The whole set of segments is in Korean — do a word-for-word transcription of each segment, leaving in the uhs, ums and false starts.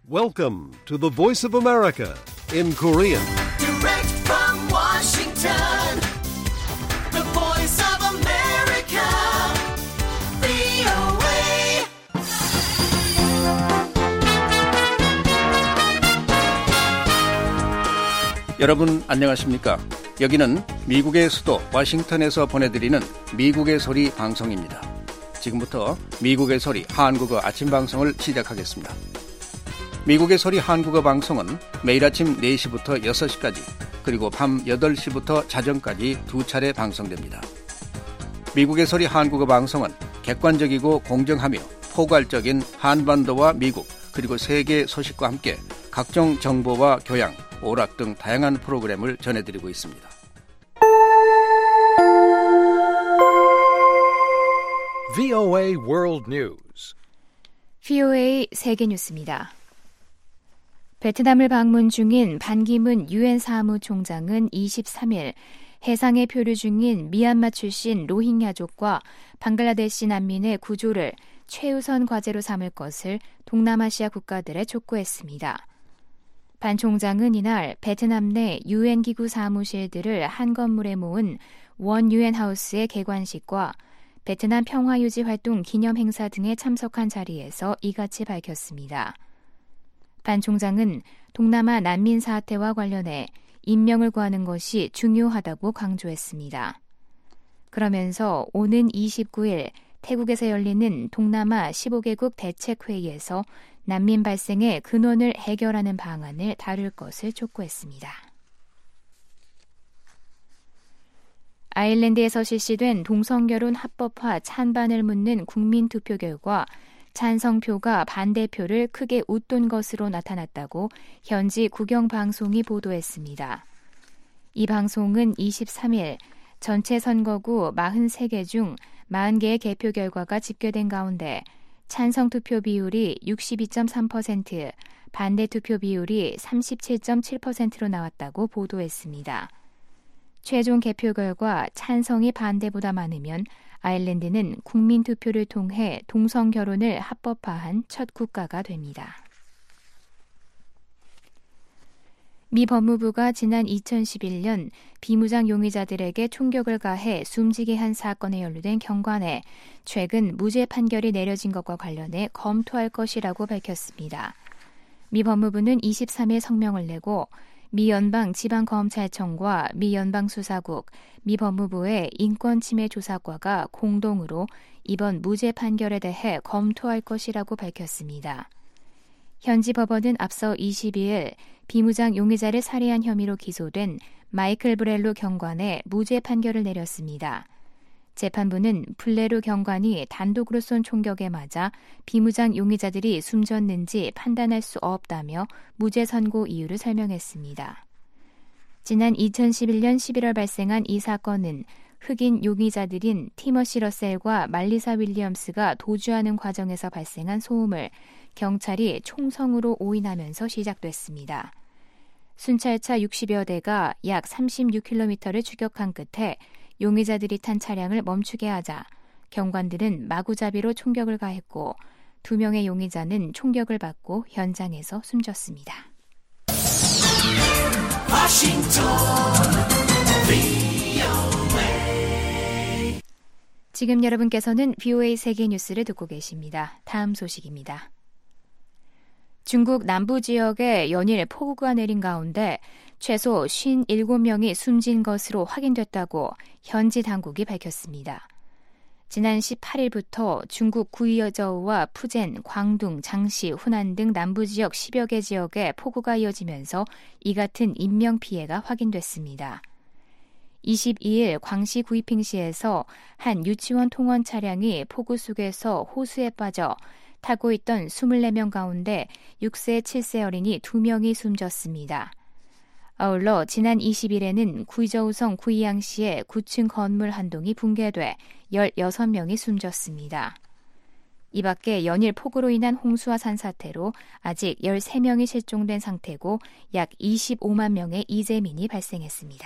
Welcome to the Voice of America in Korean. Direct from Washington, the Voice of America, 브이오에이. 여러분 안녕하십니까? 여기는 미국의 수도 워싱턴에서 보내드리는 미국의 소리 방송입니다. 지금부터 미국의 소리 한국어 아침 방송을 시작하겠습니다. 미국의 소리 한국어 방송은 매일 아침 네 시부터 여섯 시까지 그리고 밤 여덟 시부터 자정까지 두 차례 방송됩니다. 미국의 소리 한국어 방송은 객관적이고 공정하며 포괄적인 한반도와 미국 그리고 세계 소식과 함께 각종 정보와 교양, 오락 등 다양한 프로그램을 전해드리고 있습니다. 브이오에이 World News. 브이오에이 세계 뉴스입니다. 베트남을 방문 중인 반기문 유엔 사무총장은 이십삼 일 해상에 표류 중인 미얀마 출신 로힝야족과 방글라데시 난민의 구조를 최우선 과제로 삼을 것을 동남아시아 국가들에 촉구했습니다. 반 총장은 이날 베트남 내 유엔 기구 사무실들을 한 건물에 모은 원 유엔 하우스의 개관식과 베트남 평화유지 활동 기념 행사 등에 참석한 자리에서 이같이 밝혔습니다. 반 총장은 동남아 난민 사태와 관련해 인명을 구하는 것이 중요하다고 강조했습니다. 그러면서 오는 이십구 일 태국에서 열리는 동남아 십오 개국 대책회의에서 난민 발생의 근원을 해결하는 방안을 다룰 것을 촉구했습니다. 아일랜드에서 실시된 동성결혼 합법화 찬반을 묻는 국민투표 결과 찬성표가 반대표를 크게 웃돈 것으로 나타났다고 현지 국영방송이 보도했습니다. 이 방송은 이십삼 일 전체 선거구 사십삼 개 중 사십 개의 개표 결과가 집계된 가운데 찬성투표 비율이 육십이 점 삼 퍼센트, 반대투표 비율이 삼십칠 점 칠 퍼센트로 나왔다고 보도했습니다. 최종 개표 결과 찬성이 반대보다 많으면 아일랜드는 국민투표를 통해 동성결혼을 합법화한 첫 국가가 됩니다. 미 법무부가 지난 이천십일 년 비무장 용의자들에게 총격을 가해 숨지게 한 사건에 연루된 경관에 최근 무죄 판결이 내려진 것과 관련해 검토할 것이라고 밝혔습니다. 미 법무부는 이십삼 일 성명을 내고 미 연방지방검찰청과 미 연방수사국, 미 법무부의 인권침해조사과가 공동으로 이번 무죄 판결에 대해 검토할 것이라고 밝혔습니다. 현지 법원은 앞서 이십이 일 비무장 용의자를 살해한 혐의로 기소된 마이클 브렐로 경관에 무죄 판결을 내렸습니다. 재판부는 블레로 경관이 단독으로 쏜 총격에 맞아 비무장 용의자들이 숨졌는지 판단할 수 없다며 무죄 선고 이유를 설명했습니다. 지난 이천십일 년 십일월 발생한 이 사건은 흑인 용의자들인 티머시 러셀과 말리사 윌리엄스가 도주하는 과정에서 발생한 소음을 경찰이 총성으로 오인하면서 시작됐습니다. 순찰차 육십여 대가 약 삼십육 킬로미터를 추격한 끝에 용의자들이 탄 차량을 멈추게 하자 경관들은 마구잡이로 총격을 가했고 두 명의 용의자는 총격을 받고 현장에서 숨졌습니다. 워싱턴, 브이오에이. 지금 여러분께서는 브이오에이 세계 뉴스를 듣고 계십니다. 다음 소식입니다. 중국 남부 지역에 연일 폭우가 내린 가운데 최소 오십칠 명이 숨진 것으로 확인됐다고 현지 당국이 밝혔습니다. 지난 십팔 일부터 중국 구이저우와 푸젠, 광둥, 장시, 후난 등 남부 지역 십여 개 지역에 폭우가 이어지면서 이 같은 인명피해가 확인됐습니다. 이십이 일 광시 구이핑시에서 한 유치원 통원 차량이 폭우 속에서 호수에 빠져 타고 있던 이십사 명 가운데 육 세, 칠 세 어린이 두 명이 숨졌습니다. 아울러 지난 이십 일에는 구이저우성 구이양시의 구 층 건물 한 동이 붕괴돼 십육 명이 숨졌습니다. 이 밖에 연일 폭우로 인한 홍수와 산사태로 아직 십삼 명이 실종된 상태고 약 이십오만 명의 이재민이 발생했습니다.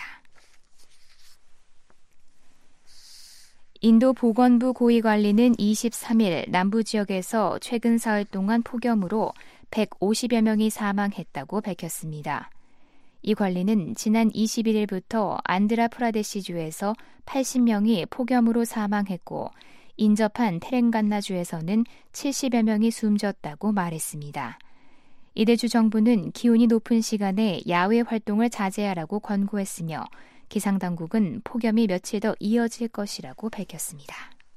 인도 보건부 고위관리는 이십삼 일 남부 지역에서 최근 사흘 동안 폭염으로 백오십여 명이 사망했다고 밝혔습니다. 이 관리는 지난 이십일 일부터 안드라프라데시주에서 팔십 명이 폭염으로 사망했고 인접한 테렝간나주에서는 칠십여 명이 숨졌다고 말했습니다. 이들 주 정부는 기온이 높은 시간에 야외 활동을 자제하라고 권고했으며 기상당국은 폭염이 며칠 더 이어질 것이라고 밝혔습니다.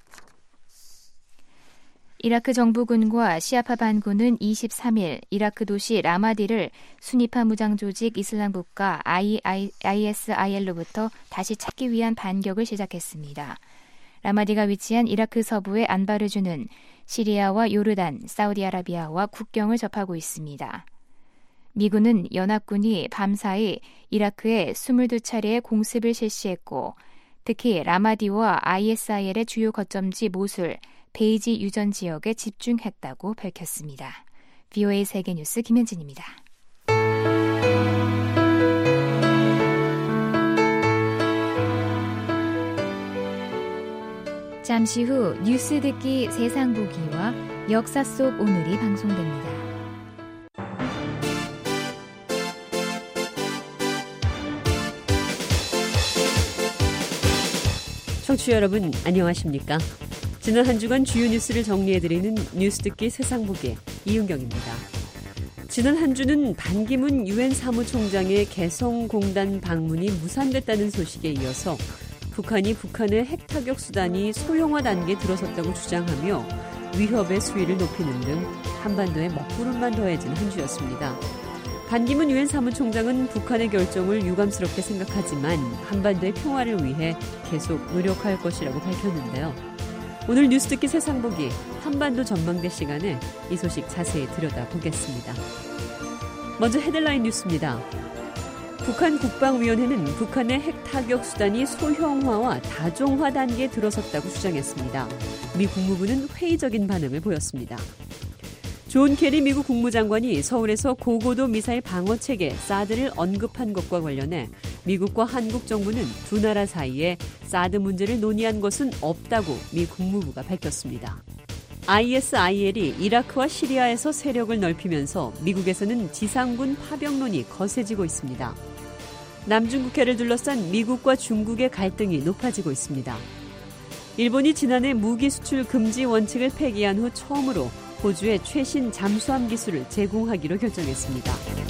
이라크 정부군과 시아파 반군은 이십삼 일 이라크 도시 라마디를 순위파 무장 조직 이슬람 국가 아이에스아이엘로부터 다시 찾기 위한 반격을 시작했습니다. 라마디가 위치한 이라크 서부의 안바르주는 시리아와 요르단, 사우디아라비아와 국경을 접하고 있습니다. 미군은 연합군이 밤사이 이라크에 이십이 차례의 공습을 실시했고 특히 라마디와 아이에스아이엘의 주요 거점지 모술, 베이지 유전 지역에 집중했다고 밝혔습니다. 브이오에이 세계뉴스 김현진입니다. 잠시 후 뉴스 듣기 세상 보기와 역사 속 오늘이 방송됩니다. 청취자 여러분 안녕하십니까? 지난 한 주간 주요 뉴스를 정리해드리는 뉴스 듣기 세상 보기 이은경입니다. 지난 한 주는 반기문 유엔 사무총장의 개성공단 방문이 무산됐다는 소식에 이어서 북한이 북한의 핵타격 수단이 소형화 단계에 들어섰다고 주장하며 위협의 수위를 높이는 등 한반도에 먹구름만 더해진 한 주였습니다. 반기문 유엔 사무총장은 북한의 결정을 유감스럽게 생각하지만 한반도의 평화를 위해 계속 노력할 것이라고 밝혔는데요. 오늘 뉴스 듣기 세상 보기 한반도 전망대 시간에 이 소식 자세히 들여다보겠습니다. 먼저 헤드라인 뉴스입니다. 북한 국방위원회는 북한의 핵타격 수단이 소형화와 다종화 단계에 들어섰다고 주장했습니다. 미 국무부는 회의적인 반응을 보였습니다. 존 케리 미국 국무장관이 서울에서 고고도 미사일 방어체계 사드를 언급한 것과 관련해 미국과 한국 정부는 두 나라 사이에 사드 문제를 논의한 것은 없다고 미 국무부가 밝혔습니다. 아이에스아이엘이 이라크와 시리아에서 세력을 넓히면서 미국에서는 지상군 파병론이 거세지고 있습니다. 남중국해를 둘러싼 미국과 중국의 갈등이 높아지고 있습니다. 일본이 지난해 무기 수출 금지 원칙을 폐기한 후 처음으로 호주에 최신 잠수함 기술을 제공하기로 결정했습니다.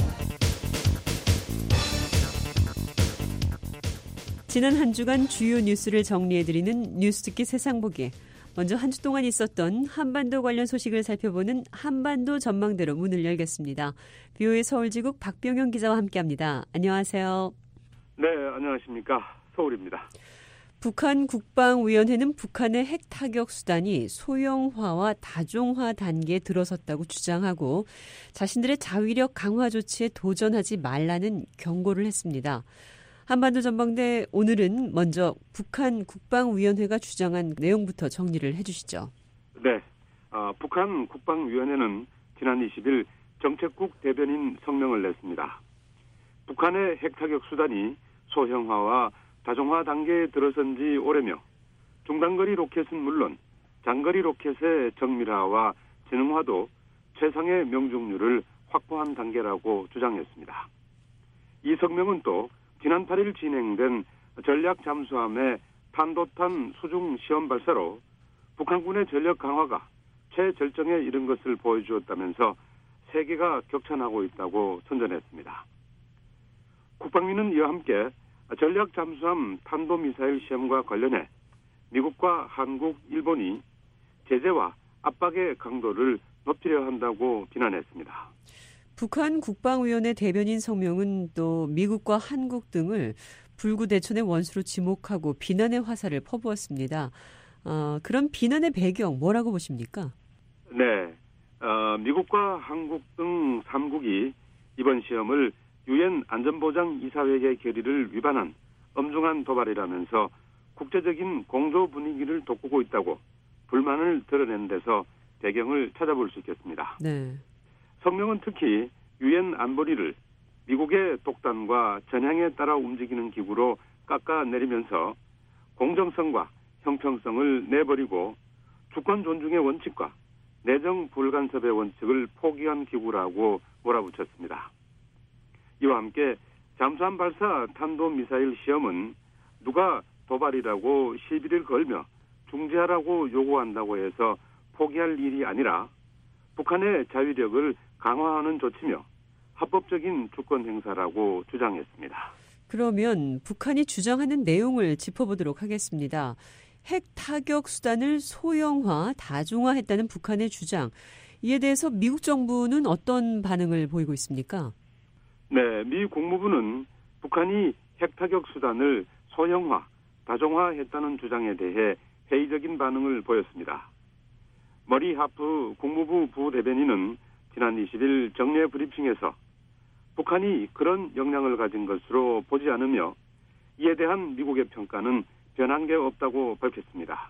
지난 한 주간 주요 뉴스를 정리해드리는 뉴스 듣기 세상 보기. 먼저 한 주 동안 있었던 한반도 관련 소식을 살펴보는 한반도 전망대로 문을 열겠습니다. 브이오에이 서울지국 박병영 기자와 함께합니다. 안녕하세요. 네, 안녕하십니까. 서울입니다. 북한 국방위원회는 북한의 핵타격 수단이 소형화와 다종화 단계에 들어섰다고 주장하고 자신들의 자위력 강화 조치에 도전하지 말라는 경고를 했습니다. 한반도 전망대 오늘은 먼저 북한 국방위원회가 주장한 내용부터 정리를 해주시죠. 네, 어, 북한 국방위원회는 지난 이십 일 정책국 대변인 성명을 냈습니다. 북한의 핵타격 수단이 소형화와 다종화 단계에 들어선 지 오래며 중단거리 로켓은 물론 장거리 로켓의 정밀화와 지능화도 최상의 명중률을 확보한 단계라고 주장했습니다. 이 성명은 또 지난 팔 일 진행된 전략 잠수함의 탄도탄 수중 시험 발사로 북한군의 전력 강화가 최절정에 이른 것을 보여주었다면서 세계가 격찬하고 있다고 선전했습니다. 국방위는 이와 함께 전략 잠수함 탄도미사일 시험과 관련해 미국과 한국, 일본이 제재와 압박의 강도를 높이려 한다고 비난했습니다. 북한 국방위원회 대변인 성명은 또 미국과 한국 등을 불구대천의 원수로 지목하고 비난의 화살을 퍼부었습니다. 어, 그런 비난의 배경 뭐라고 보십니까? 네, 어, 미국과 한국 등 삼 국이 이번 시험을 유엔 안전보장이사회의 결의를 위반한 엄중한 도발이라면서 국제적인 공조 분위기를 돋구고 있다고 불만을 드러낸 데서 배경을 찾아볼 수 있겠습니다. 네. 성명은 특히 유엔 안보리를 미국의 독단과 전향에 따라 움직이는 기구로 깎아내리면서 공정성과 형평성을 내버리고 주권 존중의 원칙과 내정 불간섭의 원칙을 포기한 기구라고 몰아붙였습니다. 이와 함께 잠수함 발사 탄도미사일 시험은 누가 도발이라고 시비를 걸며 중지하라고 요구한다고 해서 포기할 일이 아니라 북한의 자위력을 강화하는 조치며 합법적인 주권 행사라고 주장했습니다. 그러면 북한이 주장하는 내용을 짚어보도록 하겠습니다. 핵 타격 수단을 소형화, 다중화했다는 북한의 주장. 이에 대해서 미국 정부는 어떤 반응을 보이고 있습니까? 네, 미 국무부는 북한이 핵 타격 수단을 소형화, 다중화했다는 주장에 대해 회의적인 반응을 보였습니다. 머리 하프 국무부 부대변인은 지난 이십 일 정례 브리핑에서 북한이 그런 역량을 가진 것으로 보지 않으며 이에 대한 미국의 평가는 변한 게 없다고 밝혔습니다.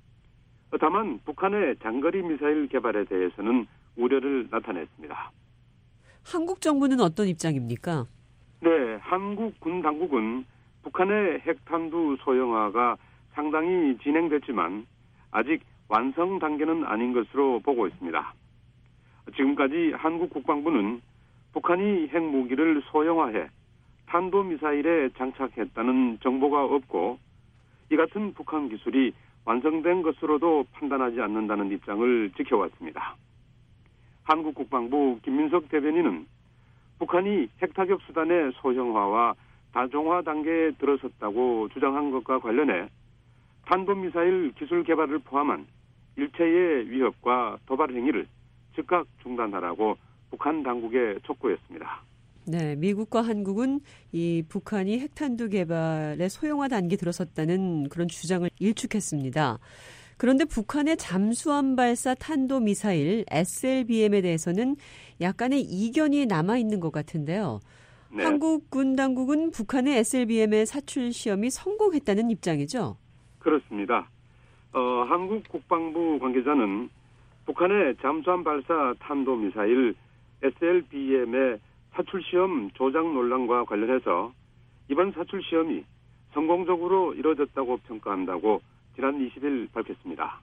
다만 북한의 장거리 미사일 개발에 대해서는 우려를 나타냈습니다. 한국 정부는 어떤 입장입니까? 네, 한국 군 당국은 북한의 핵탄두 소형화가 상당히 진행됐지만 아직 완성 단계는 아닌 것으로 보고 있습니다. 지금까지 한국 국방부는 북한이 핵무기를 소형화해 탄도미사일에 장착했다는 정보가 없고 이 같은 북한 기술이 완성된 것으로도 판단하지 않는다는 입장을 지켜왔습니다. 한국 국방부 김민석 대변인은 북한이 핵타격 수단의 소형화와 다중화 단계에 들어섰다고 주장한 것과 관련해 탄도미사일 기술 개발을 포함한 일체의 위협과 도발 행위를 즉각 중단하라고 북한 당국에 촉구했습니다. 네, 미국과 한국은 이 북한이 핵탄두 개발에 소형화 단계에 들어섰다는 그런 주장을 일축했습니다. 그런데 북한의 잠수함 발사 탄도미사일 에스엘비엠에 대해서는 약간의 이견이 남아있는 것 같은데요. 네. 한국 군 당국은 북한의 에스엘비엠의 사출 시험이 성공했다는 입장이죠? 그렇습니다. 어, 한국 국방부 관계자는 북한의 잠수함 발사 탄도미사일 에스엘비엠의 사출시험 조작 논란과 관련해서 이번 사출시험이 성공적으로 이뤄졌다고 평가한다고 지난 이십 일 밝혔습니다.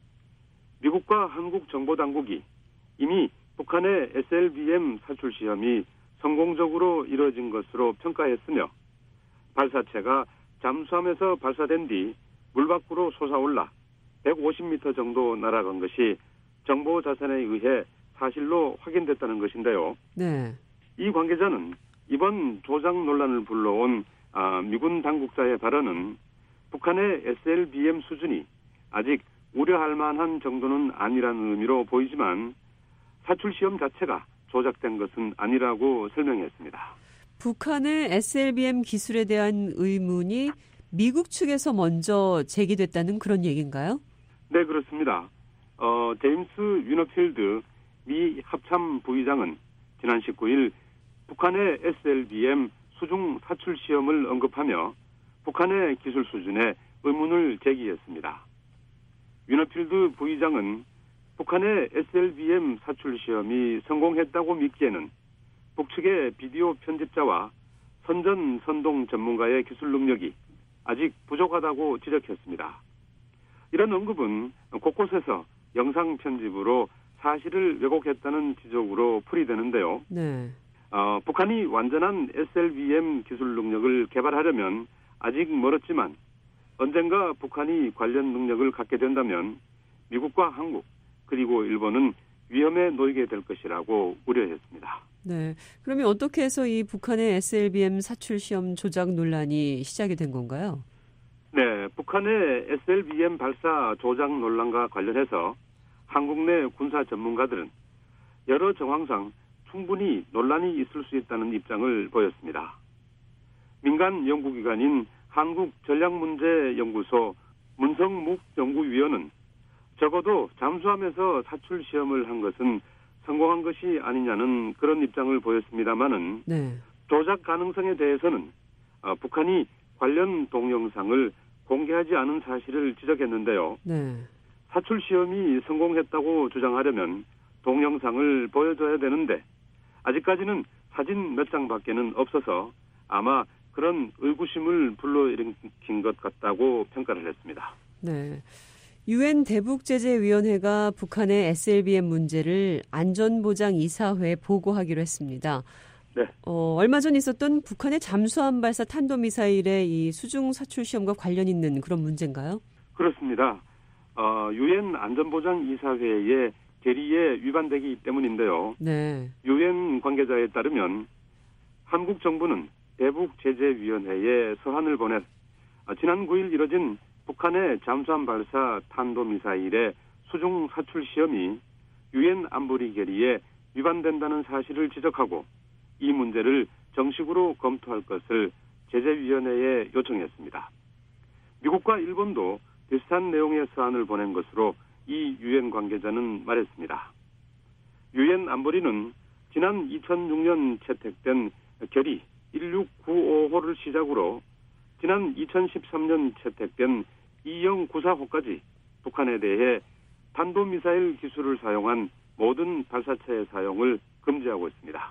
미국과 한국 정보당국이 이미 북한의 에스엘비엠 사출시험이 성공적으로 이뤄진 것으로 평가했으며 발사체가 잠수함에서 발사된 뒤 물 밖으로 솟아올라 백오십 미터 정도 날아간 것이 정보 자산에 의해 사실로 확인됐다는 것인데요. 네. 이 관계자는 이번 조작 논란을 불러온 아, 미군 당국자의 발언은 북한의 에스엘비엠 수준이 아직 우려할 만한 정도는 아니라는 의미로 보이지만 사출시험 자체가 조작된 것은 아니라고 설명했습니다. 북한의 에스엘비엠 기술에 대한 의문이 미국 측에서 먼저 제기됐다는 그런 얘기인가요? 네, 그렇습니다. 어, 제임스 위너필드 미 합참 부의장은 지난 십구 일 북한의 에스엘비엠 수중 사출 시험을 언급하며 북한의 기술 수준에 의문을 제기했습니다. 위너필드 부의장은 북한의 에스엘비엠 사출 시험이 성공했다고 믿기에는 북측의 비디오 편집자와 선전 선동 전문가의 기술 능력이 아직 부족하다고 지적했습니다. 이런 언급은 곳곳에서 영상 편집으로 사실을 왜곡했다는 지적으로 풀이되는데요. 네. 어, 북한이 완전한 에스엘비엠 기술 능력을 개발하려면 아직 멀었지만 언젠가 북한이 관련 능력을 갖게 된다면 미국과 한국 그리고 일본은 위험에 놓이게 될 것이라고 우려했습니다. 네. 그러면 어떻게 해서 이 북한의 에스엘비엠 사출 시험 조작 논란이 시작이 된 건가요? 네, 북한의 에스엘비엠 발사 조작 논란과 관련해서 한국 내 군사 전문가들은 여러 정황상 충분히 논란이 있을 수 있다는 입장을 보였습니다. 민간 연구기관인 한국전략문제연구소 문성묵 연구위원은 적어도 잠수함에서 사출 시험을 한 것은 성공한 것이 아니냐는 그런 입장을 보였습니다마는 네. 조작 가능성에 대해서는 어, 북한이 관련 동영상을 공개하지 않은 사실을 지적했는데요. 네. 사출 시험이 성공했다고 주장하려면 동영상을 보여줘야 되는데 아직까지는 사진 몇 장밖에는 없어서 아마 그런 의구심을 불러일으킨 것 같다고 평가를 했습니다. 네. 유엔 대북제재위원회가 북한의 에스엘비엠 문제를 안전보장이사회에 보고하기로 했습니다. 네. 어, 얼마 전 있었던 북한의 잠수함 발사 탄도미사일의 이 수중 사출 시험과 관련 있는 그런 문제인가요? 그렇습니다. 어, 유엔 안전보장이사회의 결의에 위반되기 때문인데요. 네. 유엔 관계자에 따르면 한국 정부는 대북제재위원회에 서한을 보내 지난 구 일 이뤄진 북한의 잠수함 발사 탄도미사일의 수중 사출 시험이 유엔 안보리 결의에 위반된다는 사실을 지적하고 이 문제를 정식으로 검토할 것을 제재위원회에 요청했습니다. 미국과 일본도 비슷한 내용의 서한을 보낸 것으로 이 유엔 관계자는 말했습니다. 유엔 안보리는 지난 이천육 년 채택된 결의 일육구오 호를 시작으로 지난 이천십삼 년 채택된 이영구사 호까지 북한에 대해 탄도미사일 기술을 사용한 모든 발사체의 사용을 금지하고 있습니다.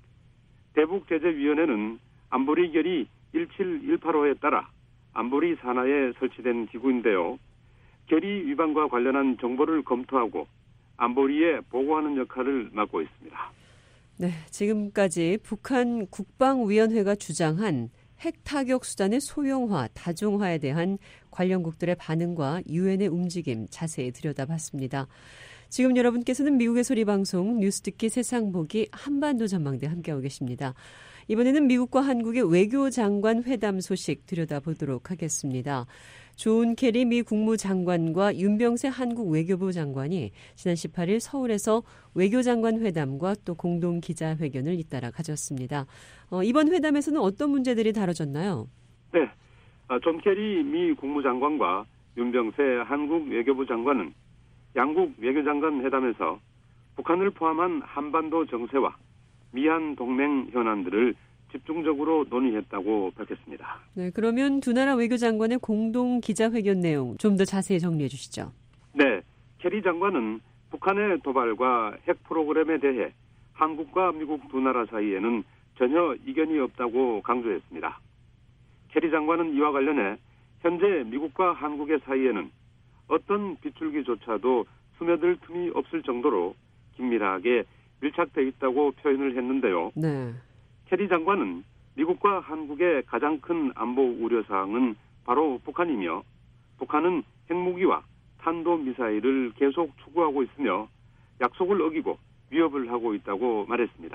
대북제재위원회는 안보리 결의 일칠일팔 호에 따라 안보리 산하에 설치된 기구인데요. 결의 위반과 관련한 정보를 검토하고 안보리에 보고하는 역할을 맡고 있습니다. 네, 지금까지 북한 국방위원회가 주장한 핵타격 수단의 소형화, 다중화에 대한 관련국들의 반응과 유엔의 움직임 자세히 들여다봤습니다. 지금 여러분께서는 미국의 소리방송 뉴스 듣기 세상 보기 한반도 전망대 함께하고 계십니다. 이번에는 미국과 한국의 외교장관 회담 소식 들여다보도록 하겠습니다. 존 케리 미 국무장관과 윤병세 한국 외교부 장관이 지난 십팔 일 서울에서 외교장관 회담과 또 공동 기자회견을 잇따라 가졌습니다. 어, 이번 회담에서는 어떤 문제들이 다뤄졌나요? 네, 존 케리 미 국무장관과 윤병세 한국 외교부 장관은 양국 외교장관 회담에서 북한을 포함한 한반도 정세와 미한 동맹 현안들을 집중적으로 논의했다고 밝혔습니다. 네, 그러면 두 나라 외교장관의 공동 기자회견 내용 좀 더 자세히 정리해 주시죠. 네, 케리 장관은 북한의 도발과 핵 프로그램에 대해 한국과 미국 두 나라 사이에는 전혀 이견이 없다고 강조했습니다. 케리 장관은 이와 관련해 현재 미국과 한국의 사이에는 어떤 빗줄기조차도 스며들 틈이 없을 정도로 긴밀하게 밀착돼 있다고 표현을 했는데요. 네. 케리 장관은 미국과 한국의 가장 큰 안보 우려사항은 바로 북한이며 북한은 핵무기와 탄도미사일을 계속 추구하고 있으며 약속을 어기고 위협을 하고 있다고 말했습니다.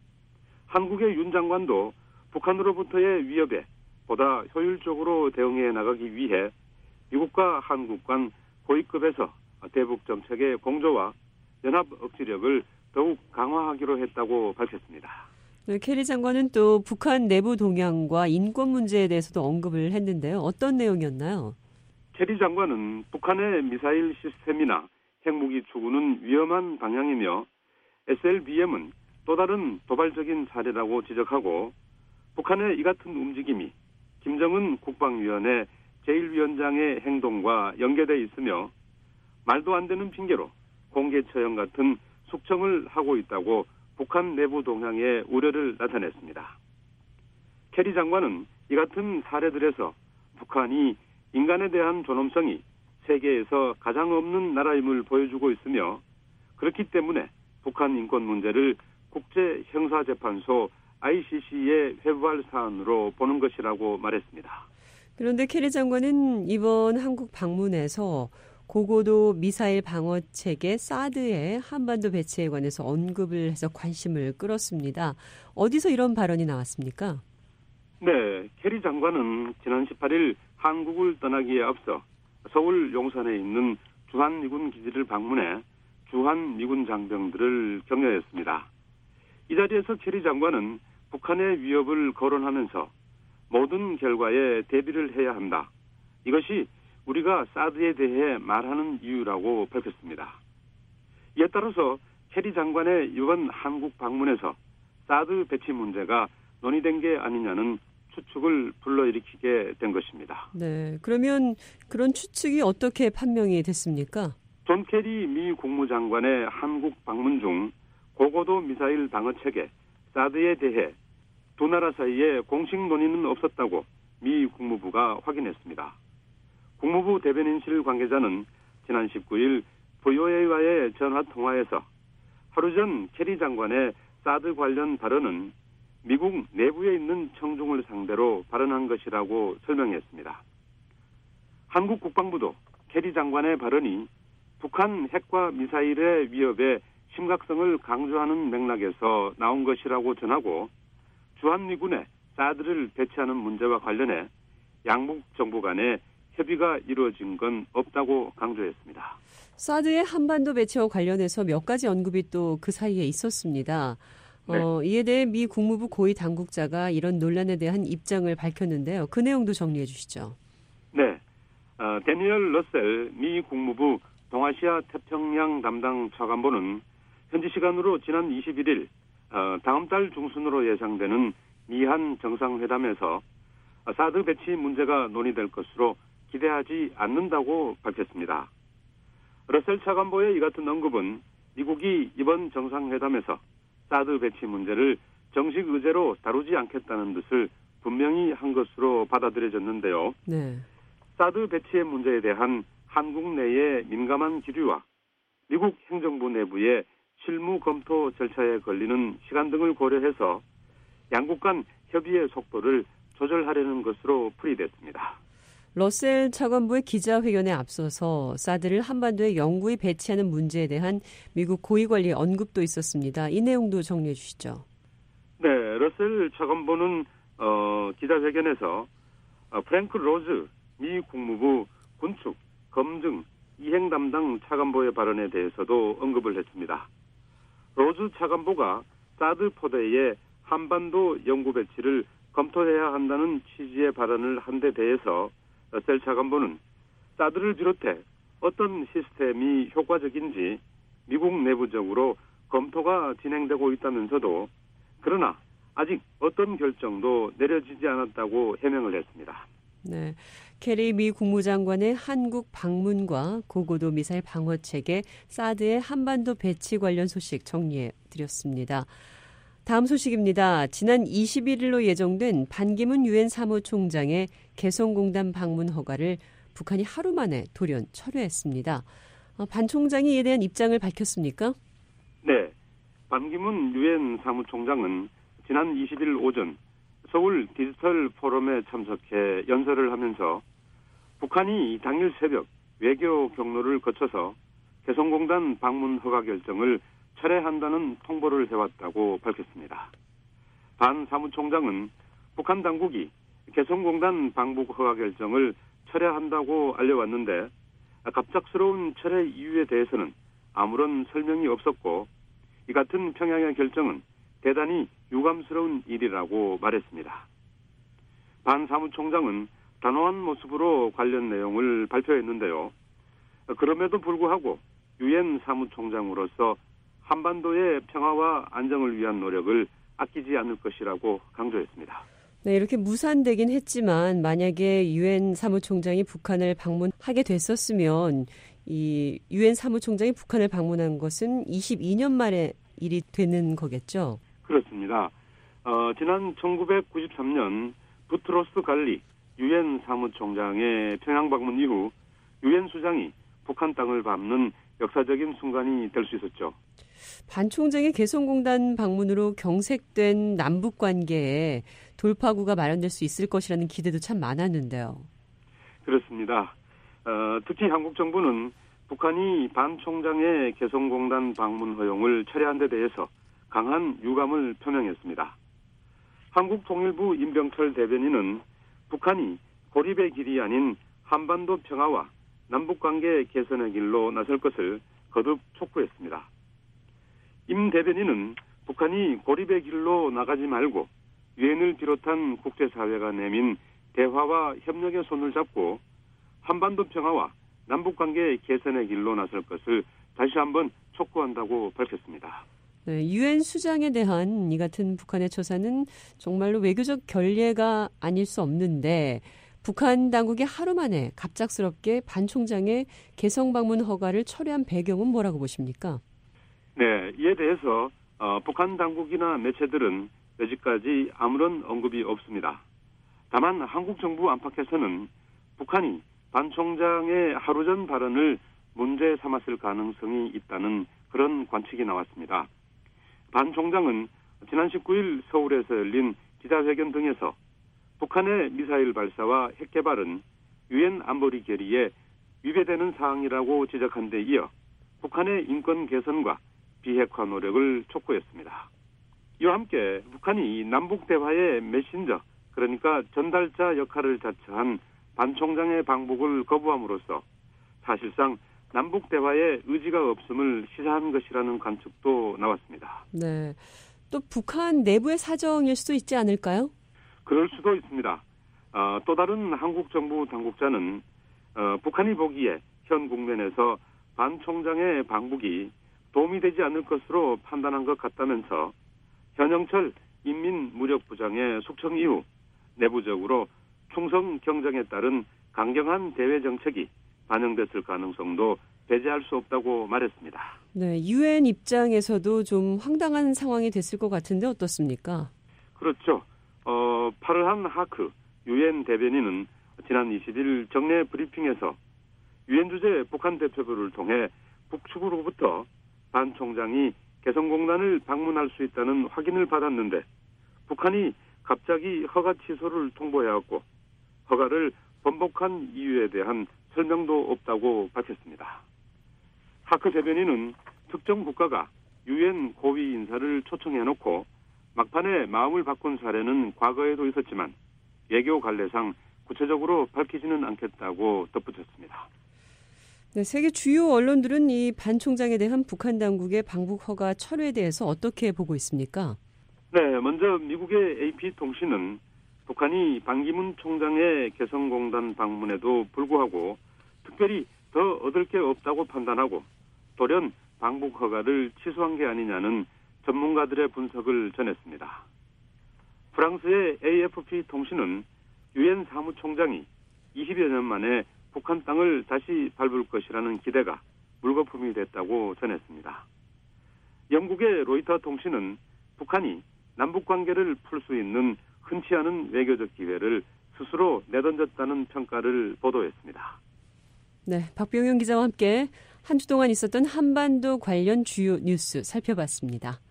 한국의 윤 장관도 북한으로부터의 위협에 보다 효율적으로 대응해 나가기 위해 미국과 한국 간 고위급에서 대북 정책의 공조와 연합 억지력을 더욱 강화하기로 했다고 밝혔습니다. 네, 케리 장관은 또 북한 내부 동향과 인권 문제에 대해서도 언급을 했는데요. 어떤 내용이었나요? 케리 장관은 북한의 미사일 시스템이나 핵무기 추구는 위험한 방향이며 에스엘비엠은 또 다른 도발적인 사례라고 지적하고 북한의 이 같은 움직임이 김정은 국방위원회 제일 위원장의 행동과 연계돼 있으며 말도 안 되는 핑계로 공개 처형 같은 숙청을 하고 있다고 북한 내부 동향에 우려를 나타냈습니다. 케리 장관은 이 같은 사례들에서 북한이 인간에 대한 존엄성이 세계에서 가장 없는 나라임을 보여주고 있으며 그렇기 때문에 북한 인권 문제를 국제형사재판소 아이씨씨의 회부할 사안으로 보는 것이라고 말했습니다. 그런데 케리 장관은 이번 한국 방문에서 고고도 미사일 방어 체계 사드의 한반도 배치에 관해서 언급을 해서 관심을 끌었습니다. 어디서 이런 발언이 나왔습니까? 네, 케리 장관은 지난 십팔 일 한국을 떠나기에 앞서 서울 용산에 있는 주한 미군 기지를 방문해 주한 미군 장병들을 격려했습니다. 이 자리에서 케리 장관은 북한의 위협을 거론하면서 모든 결과에 대비를 해야 한다. 이것이 우리가 사드에 대해 말하는 이유라고 밝혔습니다. 이에 따라서 케리 장관의 이번 한국 방문에서 사드 배치 문제가 논의된 게 아니냐는 추측을 불러일으키게 된 것입니다. 네, 그러면 그런 추측이 어떻게 판명이 됐습니까? 존 케리 미 국무장관의 한국 방문 중 고고도 미사일 방어 체계 사드에 대해 두 나라 사이에 공식 논의는 없었다고 미 국무부가 확인했습니다. 국무부 대변인실 관계자는 지난 십구 일 브이오에이와의 전화 통화에서 하루 전 케리 장관의 사드 관련 발언은 미국 내부에 있는 청중을 상대로 발언한 것이라고 설명했습니다. 한국 국방부도 케리 장관의 발언이 북한 핵과 미사일의 위협의 심각성을 강조하는 맥락에서 나온 것이라고 전하고 주한미군에 사드를 배치하는 문제와 관련해 양국 정부 간에 협의가 이루어진 건 없다고 강조했습니다. 사드의 한반도 배치와 관련해서 몇 가지 언급이 또 그 사이에 있었습니다. 네. 어, 이에 대해 미 국무부 고위 당국자가 이런 논란에 대한 입장을 밝혔는데요. 그 내용도 정리해 주시죠. 네, 어, 데니얼 러셀 미 국무부 동아시아 태평양 담당 차관보는 현지 시간으로 지난 이십일 일 어, 다음 달 중순으로 예상되는 미한 정상회담에서 사드 배치 문제가 논의될 것으로 기대하지 않는다고 밝혔습니다. 러셀 차관보의 이 같은 언급은 미국이 이번 정상회담에서 사드 배치 문제를 정식 의제로 다루지 않겠다는 뜻을 분명히 한 것으로 받아들여졌는데요. 네. 사드 배치의 문제에 대한 한국 내의 민감한 기류와 미국 행정부 내부의 실무 검토 절차에 걸리는 시간 등을 고려해서 양국 간 협의의 속도를 조절하려는 것으로 풀이됐습니다. 러셀 차관보의 기자회견에 앞서서 사드를 한반도에 영구히 배치하는 문제에 대한 미국 고위 관리의 언급도 있었습니다. 이 내용도 정리해 주시죠. 네, 러셀 차관보는 어, 기자회견에서 어, 프랭크 로즈 미 국무부 군축, 검증, 이행 담당 차관보의 발언에 대해서도 언급을 했습니다. 로즈 차관보가 사드 포대의 한반도 영구 배치를 검토해야 한다는 취지의 발언을 한 데 대해서 러셀 차관보는 사드를 비롯해 어떤 시스템이 효과적인지 미국 내부적으로 검토가 진행되고 있다면서도 그러나 아직 어떤 결정도 내려지지 않았다고 해명을 했습니다. 네, 케리 미 국무장관의 한국 방문과 고고도 미사일 방어 체계 사드의 한반도 배치 관련 소식 정리해 드렸습니다. 다음 소식입니다. 지난 이십일 일로 예정된 반기문 유엔 사무총장의 개성공단 방문 허가를 북한이 하루 만에 돌연 철회했습니다. 반 총장이 이에 대한 입장을 밝혔습니까? 네, 반기문 유엔 사무총장은 지난 이십 일 오전 서울 디지털 포럼에 참석해 연설을 하면서 북한이 당일 새벽 외교 경로를 거쳐서 개성공단 방문 허가 결정을 철회한다는 통보를 해왔다고 밝혔습니다. 반 사무총장은 북한 당국이 개성공단 방북 허가 결정을 철회한다고 알려왔는데 갑작스러운 철회 이유에 대해서는 아무런 설명이 없었고 이 같은 평양의 결정은 대단히 유감스러운 일이라고 말했습니다. 반 사무총장은 단호한 모습으로 관련 내용을 발표했는데요. 그럼에도 불구하고 유엔 사무총장으로서 한반도의 평화와 안정을 위한 노력을 아끼지 않을 것이라고 강조했습니다. 네, 이렇게 무산되긴 했지만 만약에 유엔 사무총장이 북한을 방문하게 됐었으면 이 유엔 사무총장이 북한을 방문한 것은 이십이 년 만에 일이 되는 거겠죠? 그렇습니다. 어, 지난 천구백구십삼 년 부트로스 갈리 유엔 사무총장의 평양 방문 이후 유엔 수장이 북한 땅을 밟는 역사적인 순간이 될 수 있었죠. 반 총장의 개성공단 방문으로 경색된 남북 관계에 돌파구가 마련될 수 있을 것이라는 기대도 참 많았는데요. 그렇습니다. 어, 특히 한국 정부는 북한이 반 총장의 개성공단 방문 허용을 철회한 데 대해서 강한 유감을 표명했습니다. 한국통일부 임병철 대변인은 북한이 고립의 길이 아닌 한반도 평화와 남북관계 개선의 길로 나설 것을 거듭 촉구했습니다. 임 대변인은 북한이 고립의 길로 나가지 말고 유엔을 비롯한 국제사회가 내민 대화와 협력의 손을 잡고 한반도 평화와 남북관계 개선의 길로 나설 것을 다시 한번 촉구한다고 밝혔습니다. 네, 유엔 수장에 대한 이 같은 북한의 처사는 정말로 외교적 결례가 아닐 수 없는데 북한 당국이 하루 만에 갑작스럽게 반 총장의 개성 방문 허가를 철회한 배경은 뭐라고 보십니까? 네, 이에 대해서 어, 북한 당국이나 매체들은 여지까지 아무런 언급이 없습니다. 다만 한국 정부 안팎에서는 북한이 반 총장의 하루 전 발언을 문제 삼았을 가능성이 있다는 그런 관측이 나왔습니다. 반 총장은 지난 십구 일 서울에서 열린 기자회견 등에서 북한의 미사일 발사와 핵 개발은 유엔 안보리 결의에 위배되는 사항이라고 지적한 데 이어 북한의 인권 개선과 비핵화 노력을 촉구했습니다. 이와 함께 북한이 남북 대화의 메신저, 그러니까 전달자 역할을 자처한 반 총장의 방북을 거부함으로써 사실상 남북 대화의 의지가 없음을 시사한 것이라는 관측도 나왔습니다. 네, 또 북한 내부의 사정일 수도 있지 않을까요? 그럴 수도 있습니다. 어, 또 다른 한국 정부 당국자는 어, 북한이 보기에 현 국면에서 반 총장의 방북이 도움이 되지 않을 것으로 판단한 것 같다면서 현영철 인민무력부장의 숙청 이후 내부적으로 충성 경쟁에 따른 강경한 대외 정책이 반영됐을 가능성도 배제할 수 없다고 말했습니다. 네, 유엔 입장에서도 좀 황당한 상황이 됐을 것 같은데 어떻습니까? 그렇죠. 어, 파르한 하크 유엔 대변인은 지난 이십 일 정례 브리핑에서 유엔 주재 북한 대표부를 통해 북측으로부터 반 총장이 개성공단을 방문할 수 있다는 확인을 받았는데 북한이 갑자기 허가 취소를 통보해왔고 허가를 번복한 이유에 대한 설명도 없다고 밝혔습니다. 하크 대변인은 특정 국가가 유엔 고위 인사를 초청해놓고 막판에 마음을 바꾼 사례는 과거에도 있었지만 외교 관례상 구체적으로 밝히지는 않겠다고 덧붙였습니다. 네, 세계 주요 언론들은 이 반 총장에 대한 북한 당국의 방북 허가 철회에 대해서 어떻게 보고 있습니까? 네, 먼저 미국의 에이피통신은 북한이 반기문 총장의 개성공단 방문에도 불구하고 특별히 더 얻을 게 없다고 판단하고 돌연 방북 허가를 취소한 게 아니냐는 전문가들의 분석을 전했습니다. 프랑스의 에이에프피 통신은 유엔 사무총장이 이십여 년 만에 북한 땅을 다시 밟을 것이라는 기대가 물거품이 됐다고 전했습니다. 영국의 로이터 통신은 북한이 남북관계를 풀 수 있는 흔치 않은 외교적 기회를 스스로 내던졌다는 평가를 보도했습니다. 네, 박병현 기자와 함께 한 주 동안 있었던 한반도 관련 주요 뉴스 살펴봤습니다.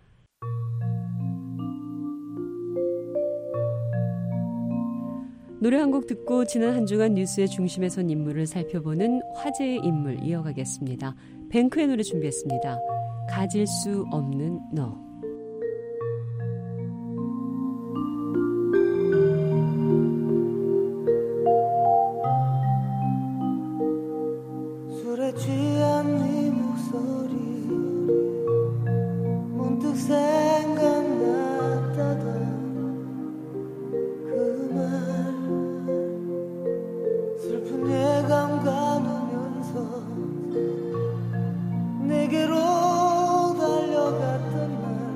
노래 한 곡 듣고 지난 한 주간 뉴스의 중심에 선 인물을 살펴보는 화제의 인물 이어가겠습니다. 뱅크의 노래 준비했습니다. 가질 수 없는 너. 술에 취한 네 목소리 문득 생각났다던 그 말 슬픈 예감 가누면서 내게로 달려갔던 날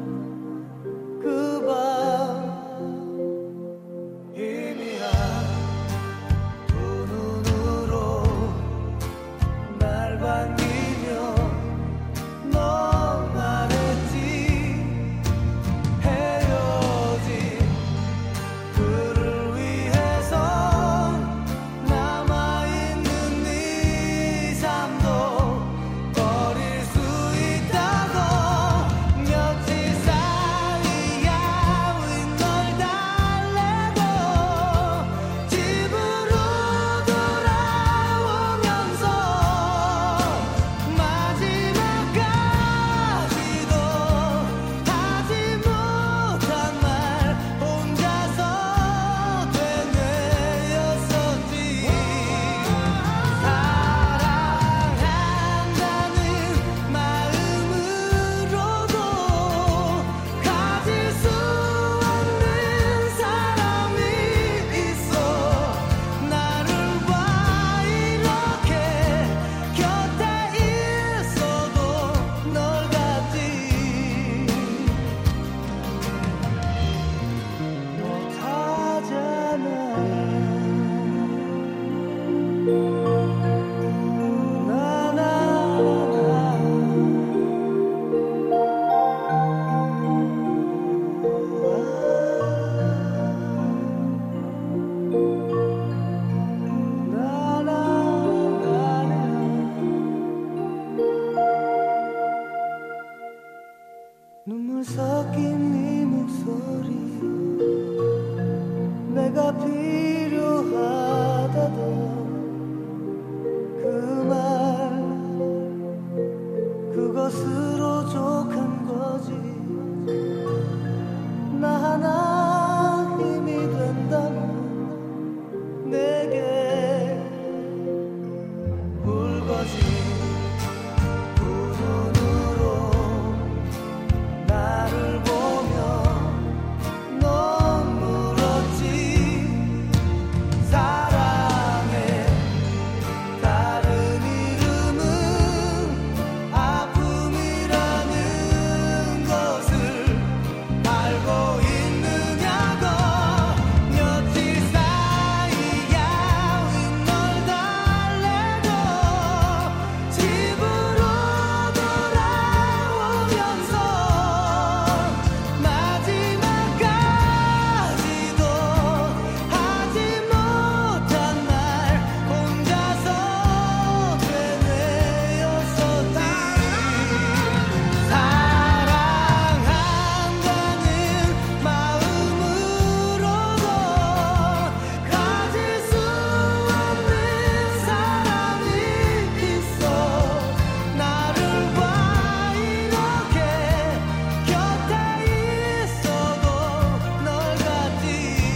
눈물 섞인 네 목소리 내가 필요하다던 그 말 그것으로 족한 거지 나 하나 힘이 된다면 내게 울거지 두 눈으로 나를 보며 넌 물었지 사랑의 다른 이름은 아픔이라는 것을 알고 있느냐고 며칠 사이야 널 달래도 집으로 돌아오면서 마지막까지도 하지 못한 말 혼자서 되뇌었었지 사랑한다는 마음으로도 가질 수 없는 사랑이 있어 나를 봐 이렇게 곁에 있어도 널 같지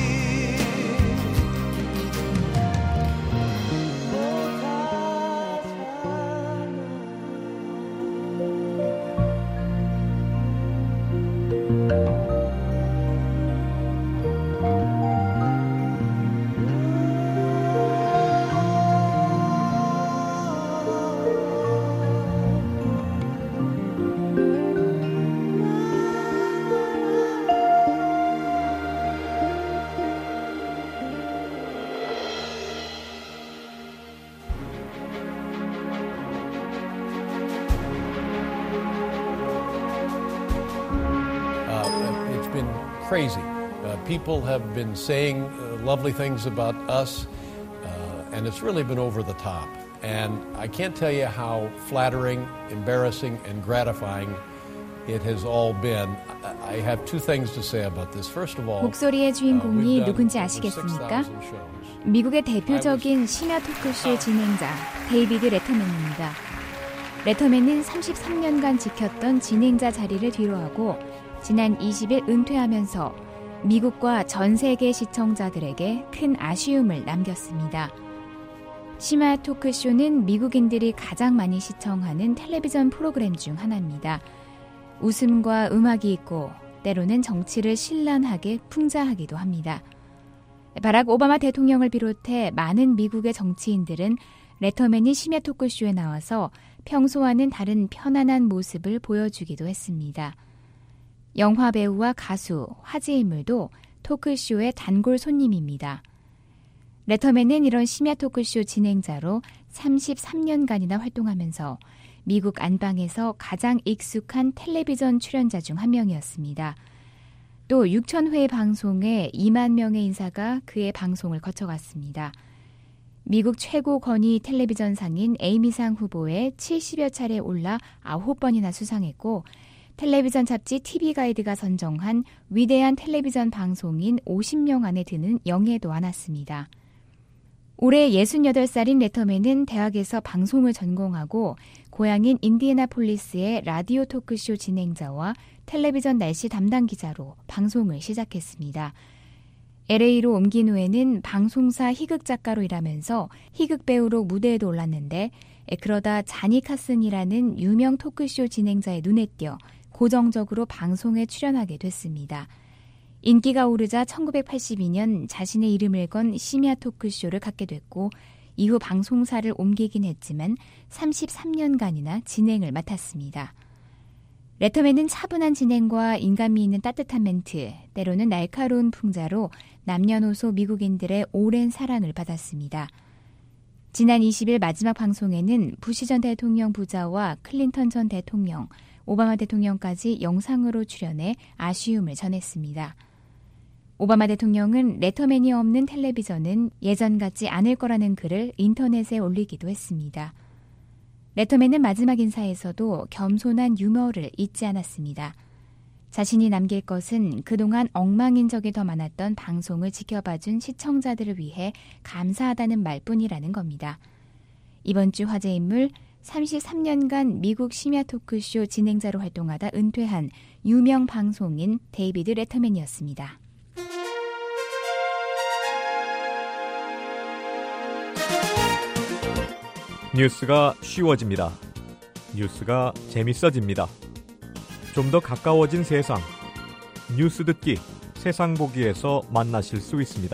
Uh, it's been crazy. Uh, people have been saying uh, lovely things about us, uh, and it's really been over the top. And I can't tell you how flattering, embarrassing, and gratifying it has all been. I I have two things to say about this. First of all, 목소리의 uh, 주인공이 we've done 누군지 over 아시겠습니까? six thousand shows. 미국의 대표적인 심야 토크쇼 진행자 데이비드 레터맨입니다. 레터맨은 삼십삼 년간 지켰던 진행자 자리를 뒤로하고 지난 이십 일 은퇴하면서 미국과 전 세계 시청자들에게 큰 아쉬움을 남겼습니다. 심야 토크쇼는 미국인들이 가장 많이 시청하는 텔레비전 프로그램 중 하나입니다. 웃음과 음악이 있고 때로는 정치를 신랄하게 풍자하기도 합니다. 바락 오바마 대통령을 비롯해 많은 미국의 정치인들은 레터맨이 심야 토크쇼에 나와서 평소와는 다른 편안한 모습을 보여주기도 했습니다. 영화 배우와 가수, 화제 인물도 토크쇼의 단골 손님입니다. 레터맨은 이런 심야 토크쇼 진행자로 삼십삼 년간이나 활동하면서 미국 안방에서 가장 익숙한 텔레비전 출연자 중 한 명이었습니다. 또 육천 회의 방송에 이만 명의 인사가 그의 방송을 거쳐갔습니다. 미국 최고 권위 텔레비전 상인 에이미상 후보에 칠십여 차례 올라 아홉 번이나 수상했고 텔레비전 잡지 티비 가이드가 선정한 위대한 텔레비전 방송인 오십 명 안에 드는 영예도 안았습니다. 올해 예순여덟 살인 레터맨은 대학에서 방송을 전공하고 고향인 인디애나폴리스의 라디오 토크쇼 진행자와 텔레비전 날씨 담당 기자로 방송을 시작했습니다. 엘에이로 옮긴 후에는 방송사 희극 작가로 일하면서 희극 배우로 무대에도 올랐는데 그러다 자니 카슨이라는 유명 토크쇼 진행자의 눈에 띄어 고정적으로 방송에 출연하게 됐습니다. 인기가 오르자 천구백팔십이 년 자신의 이름을 건 심야 토크쇼를 갖게 됐고 이후 방송사를 옮기긴 했지만 삼십삼 년간이나 진행을 맡았습니다. 레터맨은 차분한 진행과 인간미 있는 따뜻한 멘트, 때로는 날카로운 풍자로 남녀노소 미국인들의 오랜 사랑을 받았습니다. 지난 이십 일 마지막 방송에는 부시 전 대통령 부자와 클린턴 전 대통령, 오바마 대통령까지 영상으로 출연해 아쉬움을 전했습니다. 오바마 대통령은 레터맨이 없는 텔레비전은 예전 같지 않을 거라는 글을 인터넷에 올리기도 했습니다. 레터맨은 마지막 인사에서도 겸손한 유머를 잊지 않았습니다. 자신이 남길 것은 그동안 엉망인 적이 더 많았던 방송을 지켜봐준 시청자들을 위해 감사하다는 말뿐이라는 겁니다. 이번 주 화제 인물 삼십삼 년간 미국 심야 토크쇼 진행자로 활동하다 은퇴한 유명 방송인 데이비드 레터맨이었습니다. 뉴스가 쉬워집니다. 뉴스가 재밌어집니다. 좀 더 가까워진 세상. 뉴스 듣기, 세상 보기에서 만나실 수 있습니다.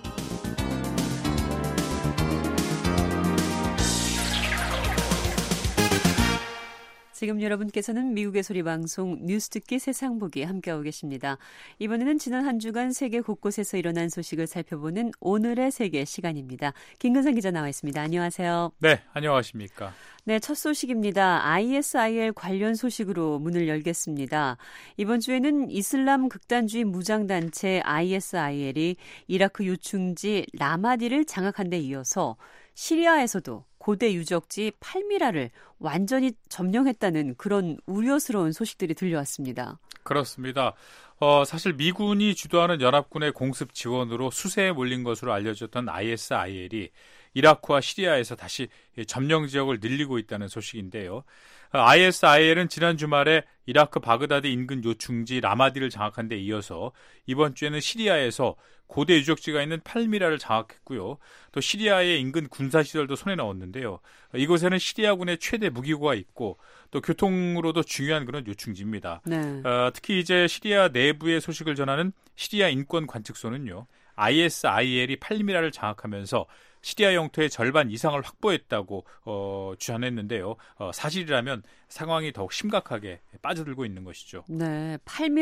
지금 여러분께서는 미국의 소리 방송 뉴스 듣기 세상 보기 함께하고 계십니다. 이번에는 지난 한 주간 세계 곳곳에서 일어난 소식을 살펴보는 오늘의 세계 시간입니다. 김근상 기자 나와 있습니다. 안녕하세요. 네, 안녕하십니까. 네, 첫 소식입니다. 아이에스아이엘 관련 소식으로 문을 열겠습니다. 이번 주에는 이슬람 극단주의 무장단체 아이에스아이엘이 이라크 요충지 라마디를 장악한 데 이어서 시리아에서도 고대 유적지 팔미라를 완전히 점령했다는 그런 우려스러운 소식들이 들려왔습니다. 그렇습니다. 어, 사실 미군이 주도하는 연합군의 공습 지원으로 수세에 몰린 것으로 알려졌던 아이에스아이엘이 이라크와 시리아에서 다시 점령 지역을 늘리고 있다는 소식인데요. 아이에스아이엘은 지난 주말에 이라크 바그다드 인근 요충지 라마디를 장악한 데 이어서 이번 주에는 시리아에서 고대 유적지가 있는 팔미라를 장악했고요. 또 시리아의 인근 군사시설도 손에 넣었는데요. 이곳에는 시리아군의 최대 무기고가 있고 또 교통으로도 중요한 그런 요충지입니다. 네. 어, 특히 이제 시리아 내부의 소식을 전하는 시리아 인권 관측소는요. 아이에스아이엘이 팔미라를 장악하면서 시리아 영토의 절반 이상을 확보했다고 어, 주장했는데요. 어, 사실이라면 상황이 더욱 심각하게 빠져들고 있는 것이죠. 네,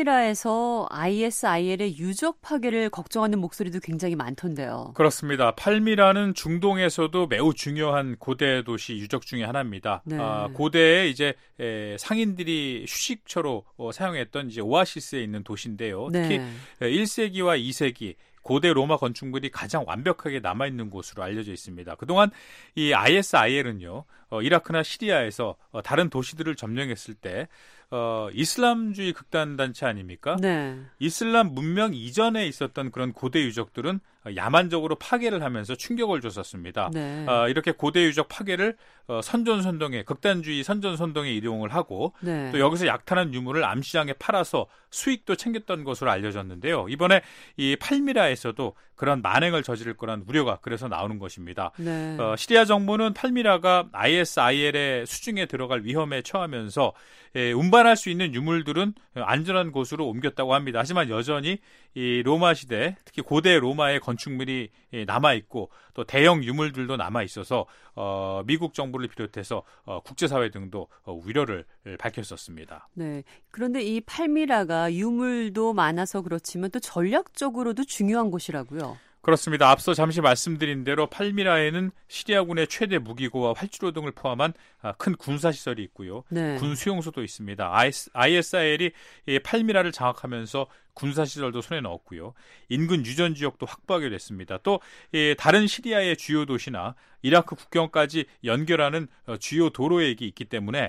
팔미라에서 아이에스아이엘의 유적 파괴를 걱정하는 목소리도 굉장히 많던데요. 그렇습니다. 팔미라는 중동에서도 매우 중요한 고대 도시 유적 중에 하나입니다. 네. 아, 고대에 이제 에, 상인들이 휴식처로 어, 사용했던 이제 오아시스에 있는 도시인데요. 특히 네. 일 세기와 이 세기 고대 로마 건축물이 가장 완벽하게 남아있는 곳으로 알려져 있습니다. 그동안 이 아이에스아이엘은요, 어, 이라크나 시리아에서 어, 다른 도시들을 점령했을 때 어, 이슬람주의 극단단체 아닙니까? 네. 이슬람 문명 이전에 있었던 그런 고대 유적들은 야만적으로 파괴를 하면서 충격을 줬었습니다. 네. 어, 이렇게 고대 유적 파괴를 어, 선전선동에 극단주의 선전선동에 이용을 하고 네. 또 여기서 약탈한 유물을 암시장에 팔아서 수익도 챙겼던 것으로 알려졌는데요. 이번에 이 팔미라에서도 그런 만행을 저지를 거란 우려가 그래서 나오는 것입니다. 네. 어, 시리아 정부는 팔미라가 아이에스아이엘의 수중에 들어갈 위험에 처하면서 예, 운반할 수 있는 유물들은 안전한 곳으로 옮겼다고 합니다. 하지만 여전히 이 로마 시대, 특히 고대 로마의 건축물이 남아있고 또 대형 유물들도 남아있어서 어, 미국 정부를 비롯해서 어, 국제사회 등도 어, 우려를 밝혔었습니다. 네. 그런데 이 팔미라가 유물도 많아서 그렇지만 또 전략적으로도 중요한 곳이라고요. 그렇습니다. 앞서 잠시 말씀드린 대로 팔미라에는 시리아군의 최대 무기고와 활주로 등을 포함한 큰 군사시설이 있고요. 네. 군 수용소도 있습니다. 아이에스아이엘이 팔미라를 장악하면서 군사시설도 손에 넣었고요. 인근 유전지역도 확보하게 됐습니다. 또 다른 시리아의 주요 도시나 이라크 국경까지 연결하는 주요 도로액이 있기 때문에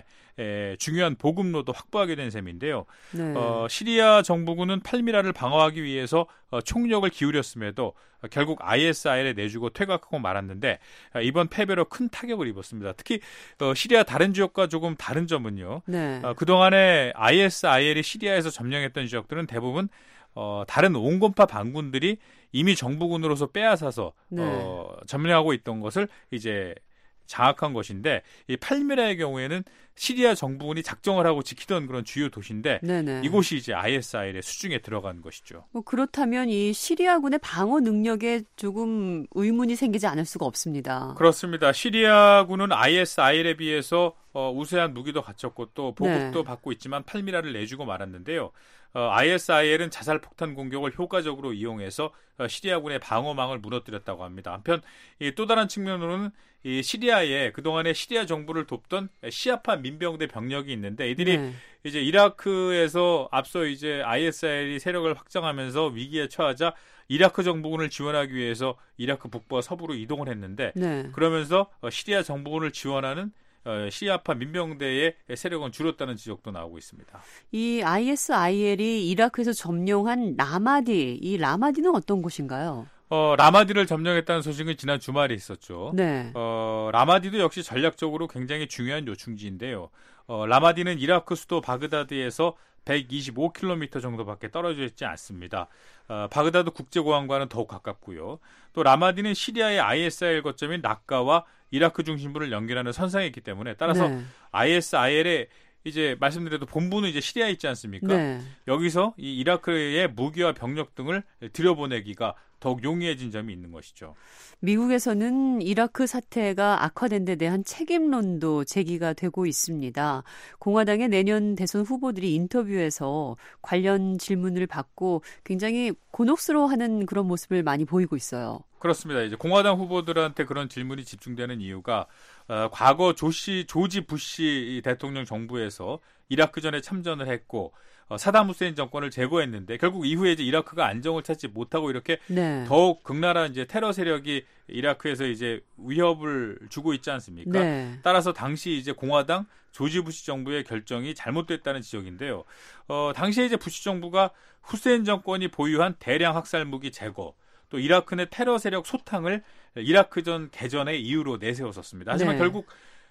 중요한 보급로도 확보하게 된 셈인데요. 네. 어, 시리아 정부군은 팔미라를 방어하기 위해서 총력을 기울였음에도 결국 아이에스아이엘에 내주고 퇴각하고 말았는데 이번 패배로 큰 타격을 입었습니다. 특히 시리아 다른 지역과 조금 다른 점은요. 네. 그동안에 아이에스아이엘이 시리아에서 점령했던 지역들은 대부분 어, 다른 온건파 반군들이 이미 정부군으로서 빼앗아서 네. 어, 점령하고 있던 것을 이제 장악한 것인데 이 팔미라의 경우에는 시리아 정부군이 작정을 하고 지키던 그런 주요 도시인데 네네. 이곳이 이제 아이에스아이엘의 수중에 들어간 것이죠. 뭐 그렇다면 이 시리아군의 방어 능력에 조금 의문이 생기지 않을 수가 없습니다. 그렇습니다. 시리아군은 아이에스아이엘에 비해서 어, 우세한 무기도 갖췄고 또 보급도 네. 받고 있지만 팔미라를 내주고 말았는데요. 어, 아이에스아이엘은 자살폭탄 공격을 효과적으로 이용해서 어, 시리아군의 방어망을 무너뜨렸다고 합니다. 한편 이 또 다른 측면으로는 이 시리아에 그동안에 시리아 정부를 돕던 시아파 민병대 병력이 있는데 이들이 네. 이제 이라크에서 앞서 이제 아이에스아이엘이 세력을 확장하면서 위기에 처하자 이라크 정부군을 지원하기 위해서 이라크 북부와 서부로 이동을 했는데 네. 그러면서 시리아 정부군을 지원하는 어, 시리아파 민병대의 세력은 줄었다는 지적도 나오고 있습니다. 이 아이에스아이엘이 이라크에서 점령한 라마디, 이 라마디는 어떤 곳인가요? 어, 라마디를 점령했다는 소식은 지난 주말에 있었죠. 네. 어, 라마디도 역시 전략적으로 굉장히 중요한 요충지인데요. 어, 라마디는 이라크 수도 바그다드에서 백이십오 킬로미터 정도밖에 떨어져 있지 않습니다. 어, 바그다드 국제공항과는 더욱 가깝고요. 또 라마디는 시리아의 아이에스아이엘 거점인 락가와 이라크 중심부를 연결하는 선상에 있기 때문에 따라서 네. 아이에스아이엘의 이제 말씀드려도 본부는 이제 시리아에 있지 않습니까? 네. 여기서 이 이라크의 무기와 병력 등을 들여보내기가 더욱 용이해진 점이 있는 것이죠. 미국에서는 이라크 사태가 악화된 데 대한 책임론도 제기가 되고 있습니다. 공화당의 내년 대선 후보들이 인터뷰에서 관련 질문을 받고 굉장히 곤혹스러워하는 그런 모습을 많이 보이고 있어요. 그렇습니다. 이제 공화당 후보들한테 그런 질문이 집중되는 이유가 어, 과거 조시, 조지 부시 대통령 정부에서 이라크전에 참전을 했고 어, 사담 후세인 정권을 제거했는데 결국 이후에 이제 이라크가 안정을 찾지 못하고 이렇게 네. 더욱 극렬한 이제 테러 세력이 이라크에서 이제 위협을 주고 있지 않습니까? 네. 따라서 당시 이제 공화당 조지 부시 정부의 결정이 잘못됐다는 지적인데요. 어, 당시에 이제 부시 정부가 후세인 정권이 보유한 대량 학살 무기 제거, 또 이라크 내 테러 세력 소탕을 이라크전 개전의 이유로 내세웠었습니다. 하지만 네. 결국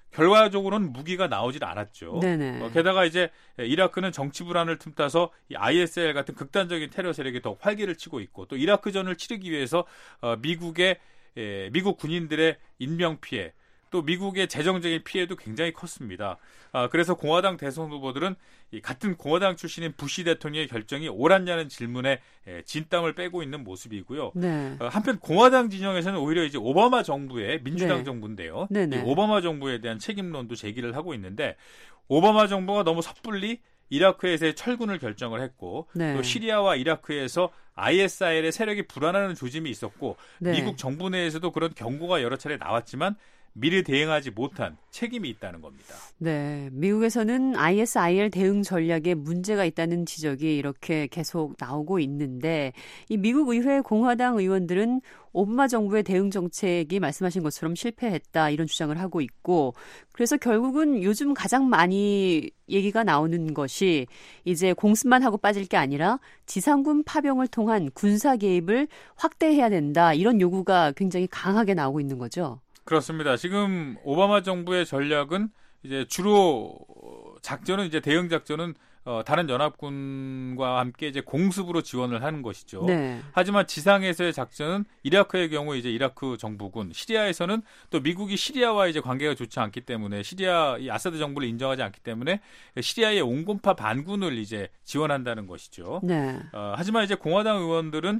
결과적으로는 무기가 나오질 않았죠. 네네. 어, 게다가 이제 이라크는 정치 불안을 틈타서 이 아이에스아이엘 같은 극단적인 테러 세력이 더 활기를 치고 있고 또 이라크전을 치르기 위해서 어, 미국의 예, 미국 군인들의 인명 피해 또 미국의 재정적인 피해도 굉장히 컸습니다. 아, 그래서 공화당 대선 후보들은 이 같은 공화당 출신인 부시 대통령의 결정이 옳았냐는 질문에 예, 진땀을 빼고 있는 모습이고요. 네. 어, 한편 공화당 진영에서는 오히려 이제 오바마 정부의 민주당 네. 정부인데요. 네네. 이 오바마 정부에 대한 책임론도 제기를 하고 있는데 오바마 정부가 너무 섣불리 이라크에서의 철군을 결정을 했고 네. 또 시리아와 이라크에서 아이에스아이엘의 세력이 불안하는 조짐이 있었고 네. 미국 정부 내에서도 그런 경고가 여러 차례 나왔지만 미리 대응하지 못한 책임이 있다는 겁니다. 네, 미국에서는 아이에스아이엘 대응 전략에 문제가 있다는 지적이 이렇게 계속 나오고 있는데 이 미국 의회 공화당 의원들은 오바마 정부의 대응 정책이 말씀하신 것처럼 실패했다 이런 주장을 하고 있고 그래서 결국은 요즘 가장 많이 얘기가 나오는 것이 이제 공습만 하고 빠질 게 아니라 지상군 파병을 통한 군사 개입을 확대해야 된다 이런 요구가 굉장히 강하게 나오고 있는 거죠. 그렇습니다. 지금 오바마 정부의 전략은 이제 주로 작전은 이제 대응 작전은 어, 다른 연합군과 함께 이제 공습으로 지원을 하는 것이죠. 네. 하지만 지상에서의 작전은 이라크의 경우 이제 이라크 정부군, 시리아에서는 또 미국이 시리아와 이제 관계가 좋지 않기 때문에 시리아 이 아사드 정부를 인정하지 않기 때문에 시리아의 온건파 반군을 이제 지원한다는 것이죠. 네. 어, 하지만 이제 공화당 의원들은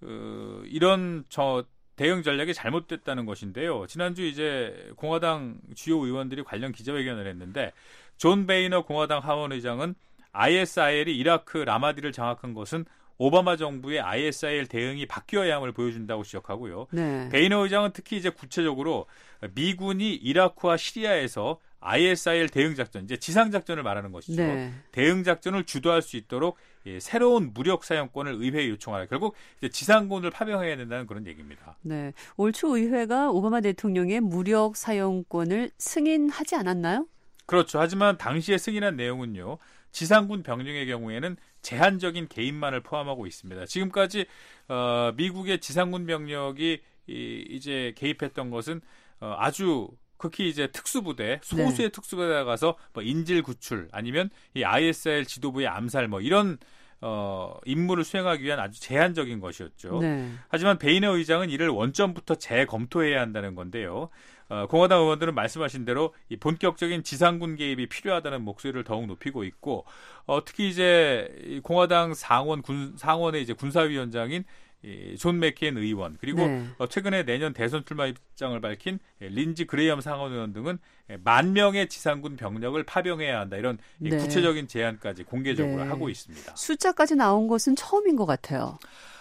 어, 이런 저 대응 전략이 잘못됐다는 것인데요. 지난주 이제 공화당 주요 의원들이 관련 기자회견을 했는데 존 베이너 공화당 하원 의장은 아이에스아이엘이 이라크 라마디를 장악한 것은 오바마 정부의 아이에스아이엘 대응이 바뀌어야 함을 보여준다고 지적하고요. 네. 베이너 의장은 특히 이제 구체적으로 미군이 이라크와 시리아에서 아이에스아이엘 대응 작전, 이제 지상 작전을 말하는 것이죠. 네. 대응 작전을 주도할 수 있도록 예, 새로운 무력 사용권을 의회에 요청하라. 결국 이제 지상군을 파병해야 된다는 그런 얘기입니다. 네. 올 초 의회가 오바마 대통령의 무력 사용권을 승인하지 않았나요? 그렇죠. 하지만 당시에 승인한 내용은요. 지상군 병력의 경우에는 제한적인 개입만을 포함하고 있습니다. 지금까지 어, 미국의 지상군 병력이 이, 이제 개입했던 것은 어, 아주 극히 이제 특수부대, 소수의 네. 특수부대에 가서 뭐 인질 구출 아니면 이 아이에스아이엘 지도부의 암살 뭐 이런 어, 임무를 수행하기 위한 아주 제한적인 것이었죠. 네. 하지만 베이너 의장은 이를 원점부터 재검토해야 한다는 건데요. 어, 공화당 의원들은 말씀하신 대로 이 본격적인 지상군 개입이 필요하다는 목소리를 더욱 높이고 있고, 어, 특히 이제 이 공화당 상원 군 상원의 이제 군사위원장인 이 존 맥케인 의원 그리고 네. 어, 최근에 내년 대선 출마 입장을 밝힌 린지 그레이엄 상원 의원 등은 만 명의 지상군 병력을 파병해야 한다 이런 네. 이 구체적인 제안까지 공개적으로 네. 하고 있습니다. 숫자까지 나온 것은 처음인 것 같아요.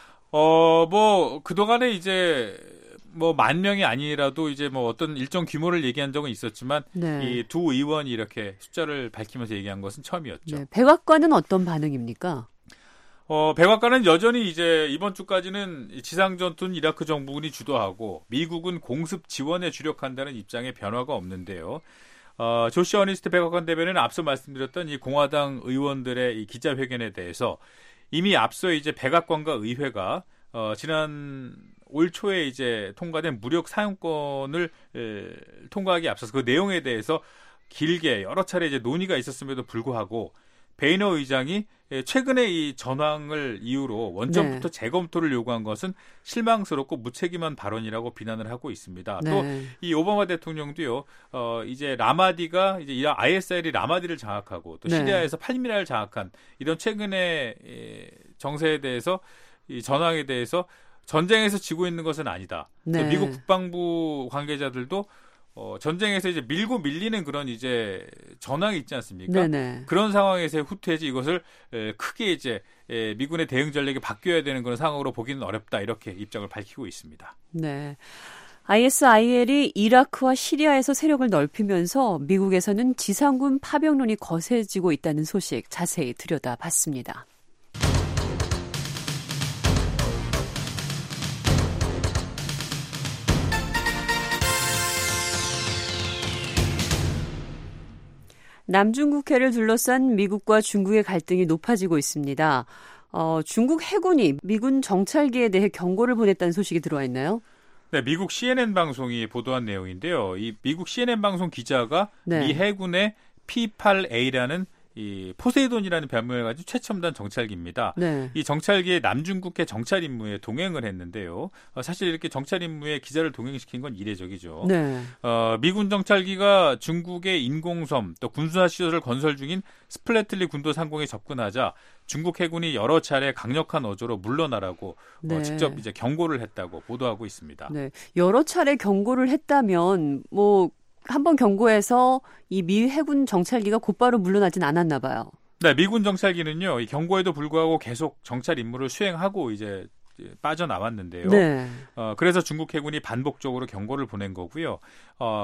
어, 뭐 그동안에 이제 뭐 만 명이 아니라도 이제 뭐 어떤 일정 규모를 얘기한 적은 있었지만 네. 이 두 의원이 이렇게 숫자를 밝히면서 얘기한 것은 처음이었죠. 네. 백악관은 어떤 반응입니까? 어, 백악관은 여전히 이제 이번 주까지는 지상 전투는 이라크 정부군이 주도하고 미국은 공습 지원에 주력한다는 입장에 변화가 없는데요. 어, 조시 어니스트 백악관 대변인은 앞서 말씀드렸던 이 공화당 의원들의 이 기자회견에 대해서 이미 앞서 이제 백악관과 의회가 어, 지난 올 초에 이제 통과된 무력 사용권을 에, 통과하기 앞서서 그 내용에 대해서 길게 여러 차례 이제 논의가 있었음에도 불구하고 베이너 의장이 최근에 이 전황을 이유로 원점부터 네. 재검토를 요구한 것은 실망스럽고 무책임한 발언이라고 비난을 하고 있습니다. 네. 또 이 오바마 대통령도요, 어, 이제 라마디가 이제 아이에스아이엘이 라마디를 장악하고 또 시리아에서 네. 팔미라를 장악한 이런 최근의 정세에 대해서 이 전황에 대해서 전쟁에서 지고 있는 것은 아니다. 네. 미국 국방부 관계자들도 어, 전쟁에서 이제 밀고 밀리는 그런 이제 전황이 있지 않습니까? 네네. 그런 상황에서의 후퇴지 이것을 에, 크게 이제 에, 미군의 대응 전략이 바뀌어야 되는 그런 상황으로 보기는 어렵다 이렇게 입장을 밝히고 있습니다. 네. 아이에스아이엘이 이라크와 시리아에서 세력을 넓히면서 미국에서는 지상군 파병론이 거세지고 있다는 소식 자세히 들여다봤습니다. 남중국해를 둘러싼 미국과 중국의 갈등이 높아지고 있습니다. 어, 중국 해군이 미군 정찰기에 대해 경고를 보냈다는 소식이 들어와 있나요? 네, 미국 씨엔엔 방송이 보도한 내용인데요. 이 미국 씨엔엔 방송 기자가 네. 미 해군의 피 팔 에이라는 이 포세이돈이라는 별명을 가진 최첨단 정찰기입니다. 네. 이 정찰기에 남중국해 정찰 임무에 동행을 했는데요. 어, 사실 이렇게 정찰 임무에 기자를 동행시킨 건 이례적이죠. 네. 어, 미군 정찰기가 중국의 인공섬 또 군사 시설을 건설 중인 스플래틀리 군도 상공에 접근하자 중국 해군이 여러 차례 강력한 어조로 물러나라고 네. 어, 직접 이제 경고를 했다고 보도하고 있습니다. 네. 여러 차례 경고를 했다면 뭐 한번 경고해서 이 미 해군 정찰기가 곧바로 물러나진 않았나 봐요. 네, 미군 정찰기는요, 이 경고에도 불구하고 계속 정찰 임무를 수행하고 이제 빠져나왔는데요. 네. 어, 그래서 중국 해군이 반복적으로 경고를 보낸 거고요. 어,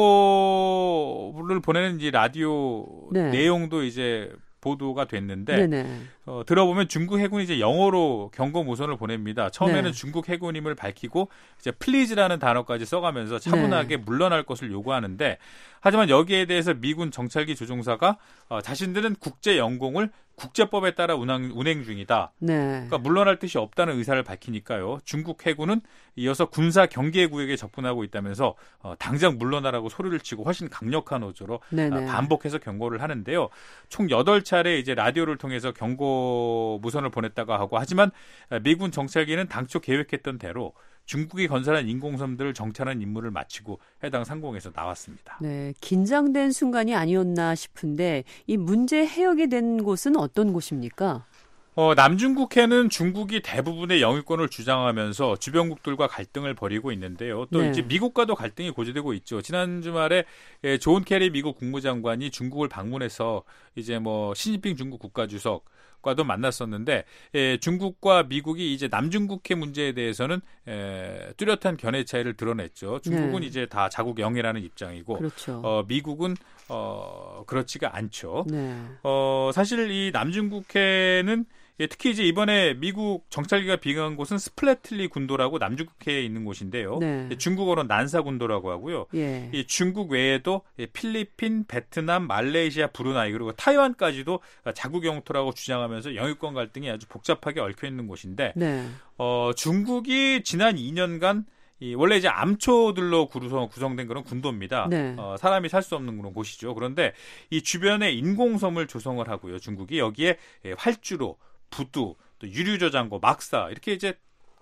경고를 보내는 이 라디오 네. 내용도 이제 보도가 됐는데 어, 들어보면 중국 해군이 이제 영어로 경고 무선을 보냅니다. 처음에는 네. 중국 해군임을 밝히고 이제 플리즈라는 단어까지 써가면서 차분하게 네. 물러날 것을 요구하는데 하지만 여기에 대해서 미군 정찰기 조종사가 어, 자신들은 국제 영공을 국제법에 따라 운항, 운행 중이다. 네. 그러니까 물러날 뜻이 없다는 의사를 밝히니까요. 중국 해군은 이어서 군사 경계 구역에 접근하고 있다면서 어, 당장 물러나라고 소리를 치고 훨씬 강력한 어조로 어, 반복해서 경고를 하는데요. 총 여덟 차례 이제 라디오를 통해서 경고 무선을 보냈다고 하고 하지만 미군 정찰기는 당초 계획했던 대로 중국이 건설한 인공섬들을 정찰하는 임무를 마치고 해당 상공에서 나왔습니다. 네, 긴장된 순간이 아니었나 싶은데 이 문제 해역이 된 곳은 어떤 곳입니까? 어, 남중국해는 중국이 대부분의 영유권을 주장하면서 주변국들과 갈등을 벌이고 있는데요. 또 네. 이제 미국과도 갈등이 고조되고 있죠. 지난 주말에 예, 존 케리 미국 국무장관이 중국을 방문해서 이제 뭐 시진핑 중국 국가주석 과도 만났었는데 예, 중국과 미국이 이제 남중국해 문제에 대해서는 에, 뚜렷한 견해 차이를 드러냈죠. 중국은 네. 이제 다 자국 영해라는 입장이고 그렇죠. 어, 미국은 어, 그렇지가 않죠. 네. 어, 사실 이 남중국해는 예, 특히 이제 이번에 미국 정찰기가 비행한 곳은 스플래틀리 군도라고 남중국해에 있는 곳인데요. 네. 중국어로 난사 군도라고 하고요. 예. 이 중국 외에도 필리핀, 베트남, 말레이시아, 브루나이 그리고 타이완까지도 자국 영토라고 주장하면서 영유권 갈등이 아주 복잡하게 얽혀 있는 곳인데 네. 어, 중국이 지난 이 년간 이 원래 이제 암초들로 구성, 구성된 그런 군도입니다. 네. 어, 사람이 살 수 없는 그런 곳이죠. 그런데 이 주변에 인공섬을 조성을 하고요. 중국이 여기에 활주로 부두, 또 유류저장고, 막사 이렇게 이제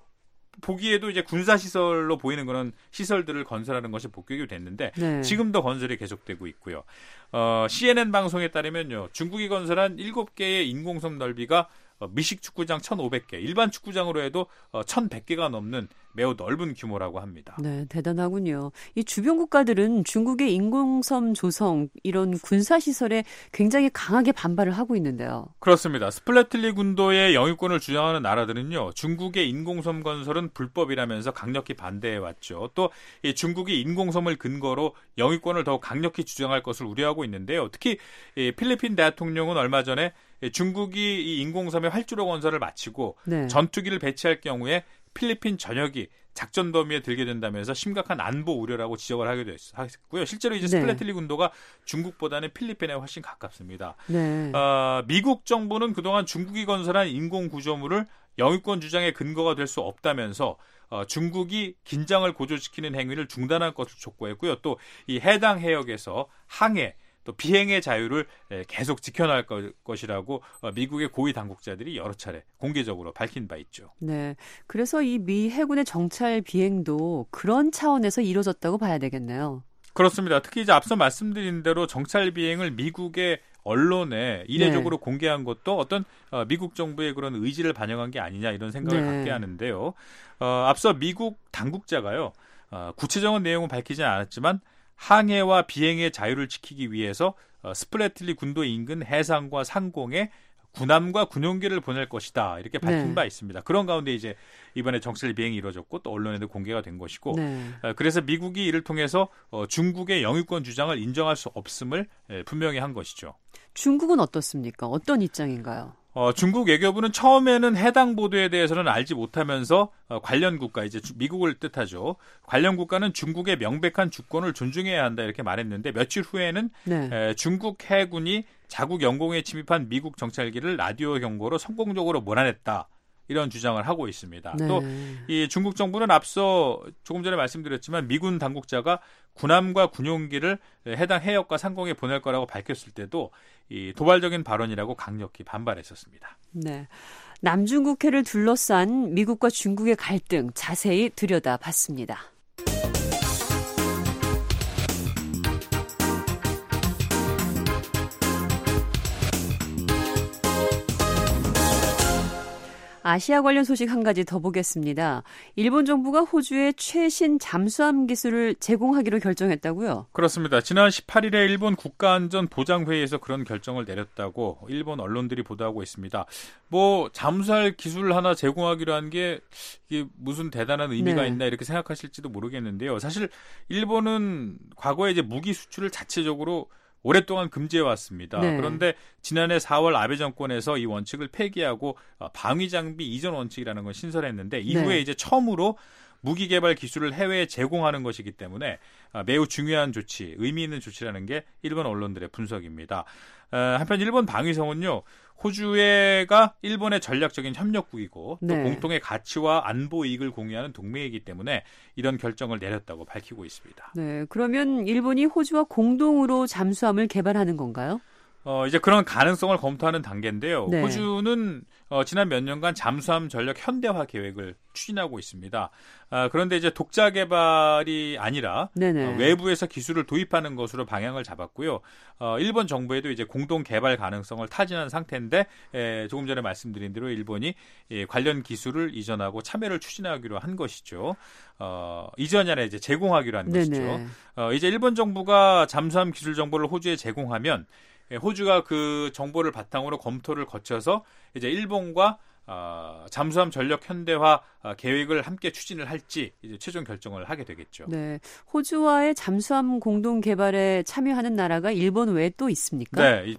보기에도 이제 군사시설로 보이는 그런 시설들을 건설하는 것이 복귀가 됐는데 네. 지금도 건설이 계속되고 있고요. 어, 씨엔엔 방송에 따르면요. 중국이 건설한 일곱 개의 인공섬 넓이가 미식 축구장 천오백 개, 일반 축구장으로 해도 천백 개가 넘는 매우 넓은 규모라고 합니다. 네, 대단하군요. 이 주변 국가들은 중국의 인공섬 조성, 이런 군사시설에 굉장히 강하게 반발을 하고 있는데요. 그렇습니다. 스플래틀리 군도의 영유권을 주장하는 나라들은요. 중국의 인공섬 건설은 불법이라면서 강력히 반대해왔죠. 또 이 중국이 인공섬을 근거로 영유권을 더욱 강력히 주장할 것을 우려하고 있는데요. 특히 이 필리핀 대통령은 얼마 전에 중국이 이 인공섬의 활주로 건설을 마치고 네. 전투기를 배치할 경우에 필리핀 전역이 작전 범위에 들게 된다면서 심각한 안보 우려라고 지적을 하기도 했고요. 실제로 이제 네. 스플래틀리 군도가 중국보다는 필리핀에 훨씬 가깝습니다. 네. 어, 미국 정부는 그동안 중국이 건설한 인공 구조물을 영유권 주장의 근거가 될 수 없다면서 어, 중국이 긴장을 고조시키는 행위를 중단할 것을 촉구했고요. 또 이 해당 해역에서 항해 또 비행의 자유를 계속 지켜나갈 것이라고 미국의 고위 당국자들이 여러 차례 공개적으로 밝힌 바 있죠. 네, 그래서 이 미 해군의 정찰 비행도 그런 차원에서 이루어졌다고 봐야 되겠네요. 그렇습니다. 특히 이제 앞서 말씀드린 대로 정찰 비행을 미국의 언론에 이례적으로 네. 공개한 것도 어떤 미국 정부의 그런 의지를 반영한 게 아니냐 이런 생각을 네. 갖게 하는데요. 어, 앞서 미국 당국자가요. 어, 구체적인 내용은 밝히지는 않았지만 항해와 비행의 자유를 지키기 위해서 어, 스플래틀리 군도 인근 해상과 상공에 군함과 군용기를 보낼 것이다 이렇게 밝힌 네. 바 있습니다. 그런 가운데 이제 이번에 정찰 비행이 이루어졌고 또 언론에도 공개가 된 것이고 네. 어, 그래서 미국이 이를 통해서 어, 중국의 영유권 주장을 인정할 수 없음을 예, 분명히 한 것이죠. 중국은 어떻습니까? 어떤 입장인가요? 어, 중국 외교부는 처음에는 해당 보도에 대해서는 알지 못하면서 어, 관련 국가, 이제 미국을 뜻하죠. 관련 국가는 중국의 명백한 주권을 존중해야 한다 이렇게 말했는데 며칠 후에는 네. 에, 중국 해군이 자국 영공에 침입한 미국 정찰기를 라디오 경고로 성공적으로 몰아냈다. 이런 주장을 하고 있습니다. 네. 또 이 중국 정부는 앞서 조금 전에 말씀드렸지만 미군 당국자가 군함과 군용기를 해당 해역과 상공에 보낼 거라고 밝혔을 때도 이 도발적인 발언이라고 강력히 반발했었습니다. 네, 남중국해를 둘러싼 미국과 중국의 갈등 자세히 들여다봤습니다. 아시아 관련 소식 한 가지 더 보겠습니다. 일본 정부가 호주에 최신 잠수함 기술을 제공하기로 결정했다고요? 그렇습니다. 지난 십팔 일에 일본 국가안전보장회의에서 그런 결정을 내렸다고 일본 언론들이 보도하고 있습니다. 뭐 잠수할 기술을 하나 제공하기로 한 게 이게 무슨 대단한 의미가 네. 있나 이렇게 생각하실지도 모르겠는데요. 사실 일본은 과거에 이제 무기 수출을 자체적으로 오랫동안 금지해 왔습니다. 네. 그런데 지난해 사월 아베 정권에서 이 원칙을 폐기하고 방위 장비 이전 원칙이라는 건 신설했는데 이후에 네. 이제 처음으로 무기 개발 기술을 해외에 제공하는 것이기 때문에 매우 중요한 조치, 의미 있는 조치라는 게 일본 언론들의 분석입니다. 한편 일본 방위성은요. 호주가 일본의 전략적인 협력국이고 또 네. 공통의 가치와 안보 이익을 공유하는 동맹이기 때문에 이런 결정을 내렸다고 밝히고 있습니다. 네, 그러면 일본이 호주와 공동으로 잠수함을 개발하는 건가요? 어, 이제 그런 가능성을 검토하는 단계인데요. 네. 호주는 어, 지난 몇 년간 잠수함 전력 현대화 계획을 추진하고 있습니다. 아, 그런데 이제 독자 개발이 아니라 어, 외부에서 기술을 도입하는 것으로 방향을 잡았고요. 어, 일본 정부에도 이제 공동 개발 가능성을 타진한 상태인데 에, 조금 전에 말씀드린 대로 일본이 예, 관련 기술을 이전하고 참여를 추진하기로 한 것이죠. 어, 이전이 아니라 이제 제공하기로 한 네네. 것이죠. 어, 이제 일본 정부가 잠수함 기술 정보를 호주에 제공하면 호주가 그 정보를 바탕으로 검토를 거쳐서 이제 일본과 어, 잠수함 전력 현대화 어, 계획을 함께 추진을 할지 이제 최종 결정을 하게 되겠죠. 네, 호주와의 잠수함 공동 개발에 참여하는 나라가 일본 외에 또 있습니까? 네,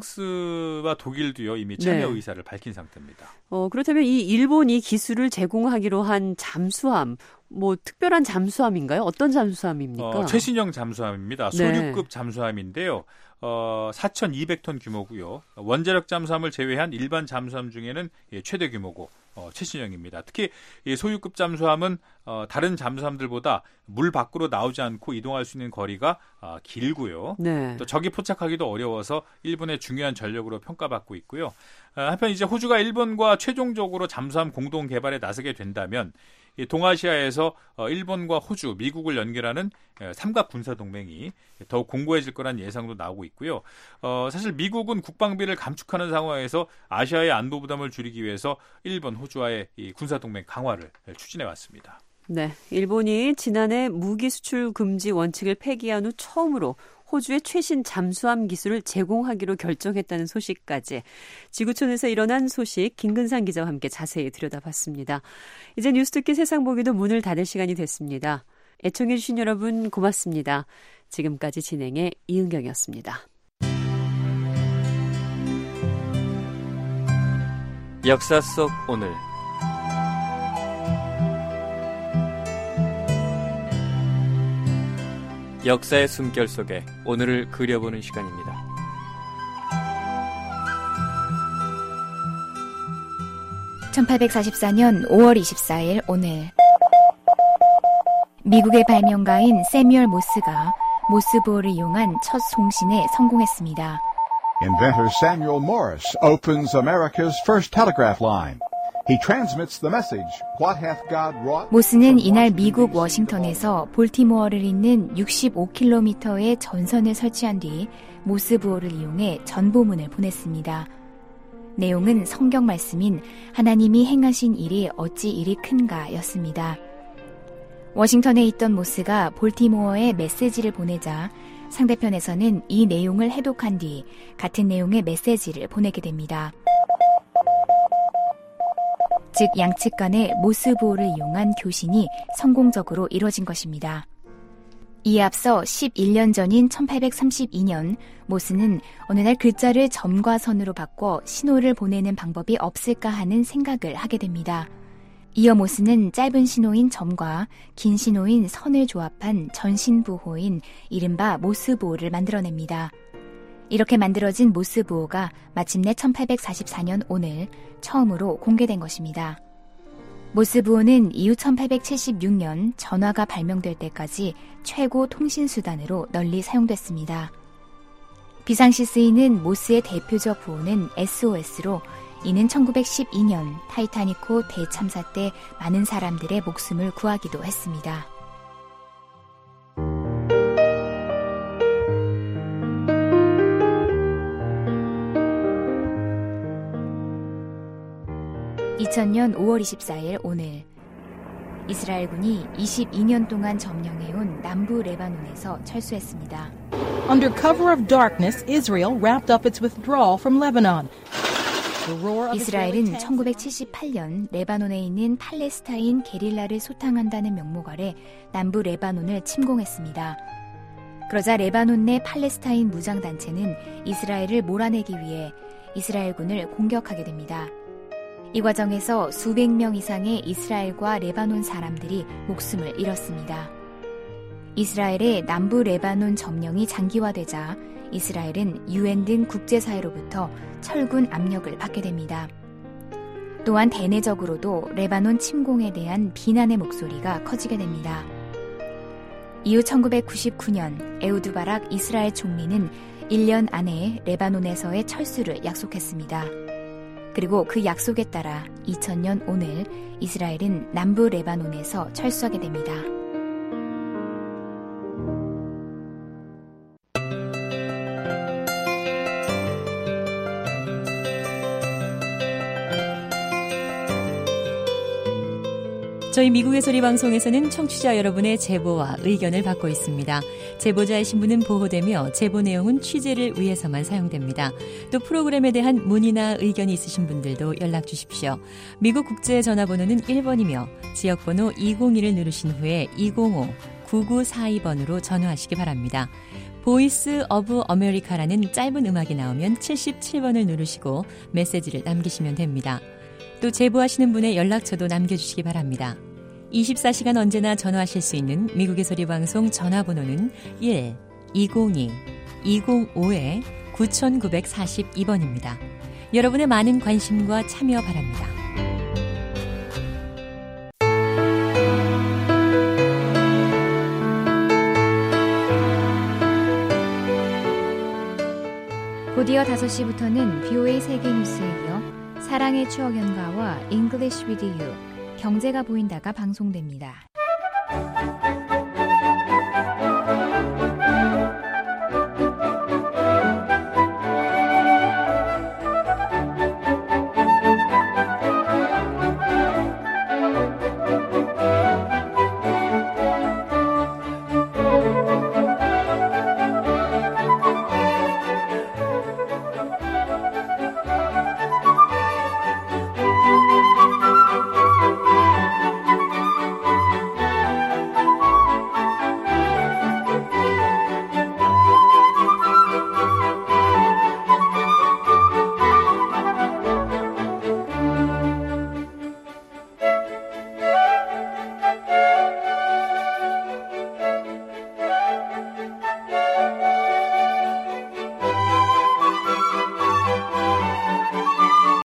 프랑스와 독일도요 이미 참여 네. 의사를 밝힌 상태입니다. 어, 그렇다면 이 일본이 기술을 제공하기로 한 잠수함, 뭐 특별한 잠수함인가요? 어떤 잠수함입니까? 어, 최신형 잠수함입니다. 네. 소류급 잠수함인데요. 어, 사천이백 톤 규모고요. 원자력 잠수함을 제외한 일반 잠수함 중에는 예, 최대 규모고 어, 최신형입니다. 특히 이 소유급 잠수함은 어, 다른 잠수함들보다 물 밖으로 나오지 않고 이동할 수 있는 거리가 어, 길고요. 네. 또 적이 포착하기도 어려워서 일본의 중요한 전력으로 평가받고 있고요. 어, 한편 이제 호주가 일본과 최종적으로 잠수함 공동 개발에 나서게 된다면 이 동아시아에서 일본과 호주, 미국을 연결하는 삼각 군사 동맹이 더욱 공고해질 거란 예상도 나오고 있고요. 어, 사실 미국은 국방비를 감축하는 상황에서 아시아의 안보 부담을 줄이기 위해서 일본, 호주와의 이 군사 동맹 강화를 추진해 왔습니다. 네, 일본이 지난해 무기 수출 금지 원칙을 폐기한 후 처음으로 호주의 최신 잠수함 기술을 제공하기로 결정했다는 소식까지 지구촌에서 일어난 소식 김근상 기자와 함께 자세히 들여다봤습니다. 이제 뉴스듣기 세상 보기도 문을 닫을 시간이 됐습니다. 애청해 주신 여러분 고맙습니다. 지금까지 진행의 이은경이었습니다. 역사 속 오늘 역사의 숨결 속에 오늘을 그려보는 시간입니다. 천팔백사십사년 오월 이십사일 오늘 미국의 발명가인 세뮤얼 모스가 모스보호를 이용한 첫 송신에 성공했습니다. Inventor Samuel Morse opens America's first telegraph line. He transmits the message, What hath God wrought? 모스는 이날 미국 워싱턴에서 볼티모어를 잇는 육십오 킬로미터의 전선을 설치한 뒤 모스보호를 이용해 전보문을 보냈습니다. 내용은 성경 말씀인 하나님이 행하신 일이 어찌 이리 큰가 였습니다. 워싱턴에 있던 모스가 볼티모어에 메시지를 보내자 상대편에서는 이 내용을 해독한 뒤 같은 내용의 메시지를 보내게 됩니다. 즉 양측 간의 모스보호를 이용한 교신이 성공적으로 이뤄진 것입니다. 이에 앞서 십일년 전인 천팔백삼십이년 모스는 어느 날 글자를 점과 선으로 바꿔 신호를 보내는 방법이 없을까 하는 생각을 하게 됩니다. 이어 모스는 짧은 신호인 점과 긴 신호인 선을 조합한 전신부호인 이른바 모스보호를 만들어냅니다. 이렇게 만들어진 모스보호가 마침내 천팔백사십사년 오늘 처음으로 공개된 것입니다. 모스보호는 이후 천팔백칠십육년 전화가 발명될 때까지 최고 통신수단으로 널리 사용됐습니다. 비상시 쓰이는 모스의 대표적 부호는 에스오에스로 이는 천구백십이년 타이타닉호 대참사 때 많은 사람들의 목숨을 구하기도 했습니다. 이천년 오월 이십사일 오늘 이스라엘군이 이십이년 동안 점령해온 남부 레바논에서 철수했습니다. Under cover of darkness, Israel wrapped up its withdrawal from Lebanon. 이스라엘은 천구백칠십팔년 레바논에 있는 팔레스타인 게릴라를 소탕한다는 명목 아래 남부 레바논을 침공했습니다. 그러자 레바논 내 팔레스타인 무장단체는 이스라엘을 몰아내기 위해 이스라엘군을 공격하게 됩니다. 이 과정에서 수백 명 이상의 이스라엘과 레바논 사람들이 목숨을 잃었습니다. 이스라엘의 남부 레바논 점령이 장기화되자 이스라엘은 유엔 등 국제사회로부터 철군 압력을 받게 됩니다. 또한 대내적으로도 레바논 침공에 대한 비난의 목소리가 커지게 됩니다. 이후 천구백구십구년 에우드 바락 이스라엘 총리는 일 년 안에 레바논에서의 철수를 약속했습니다. 그리고 그 약속에 따라 이천년 오늘 이스라엘은 남부 레바논에서 철수하게 됩니다. 저희 미국의 소리 방송에서는 청취자 여러분의 제보와 의견을 받고 있습니다. 제보자의 신분은 보호되며 제보 내용은 취재를 위해서만 사용됩니다. 또 프로그램에 대한 문의나 의견이 있으신 분들도 연락 주십시오. 미국 국제 전화번호는 일 번이며 지역번호 이공일을 누르신 후에 이공오 구구사이 번으로 전화하시기 바랍니다. 보이스 오브 아메리카라는 짧은 음악이 나오면 칠십칠 번을 누르시고 메시지를 남기시면 됩니다. 또 제보하시는 분의 연락처도 남겨주시기 바랍니다. 이십사 시간 언제나 전화하실 수 있는 미국의 소리 방송 전화번호는 일 이공이 이공오 구구사이 번입니다. 여러분의 많은 관심과 참여 바랍니다. 곧이어 다섯 시부터는 비오에이 세계뉴스에 이어 사랑의 추억 연가와 English with You, 경제가 보인다가 방송됩니다.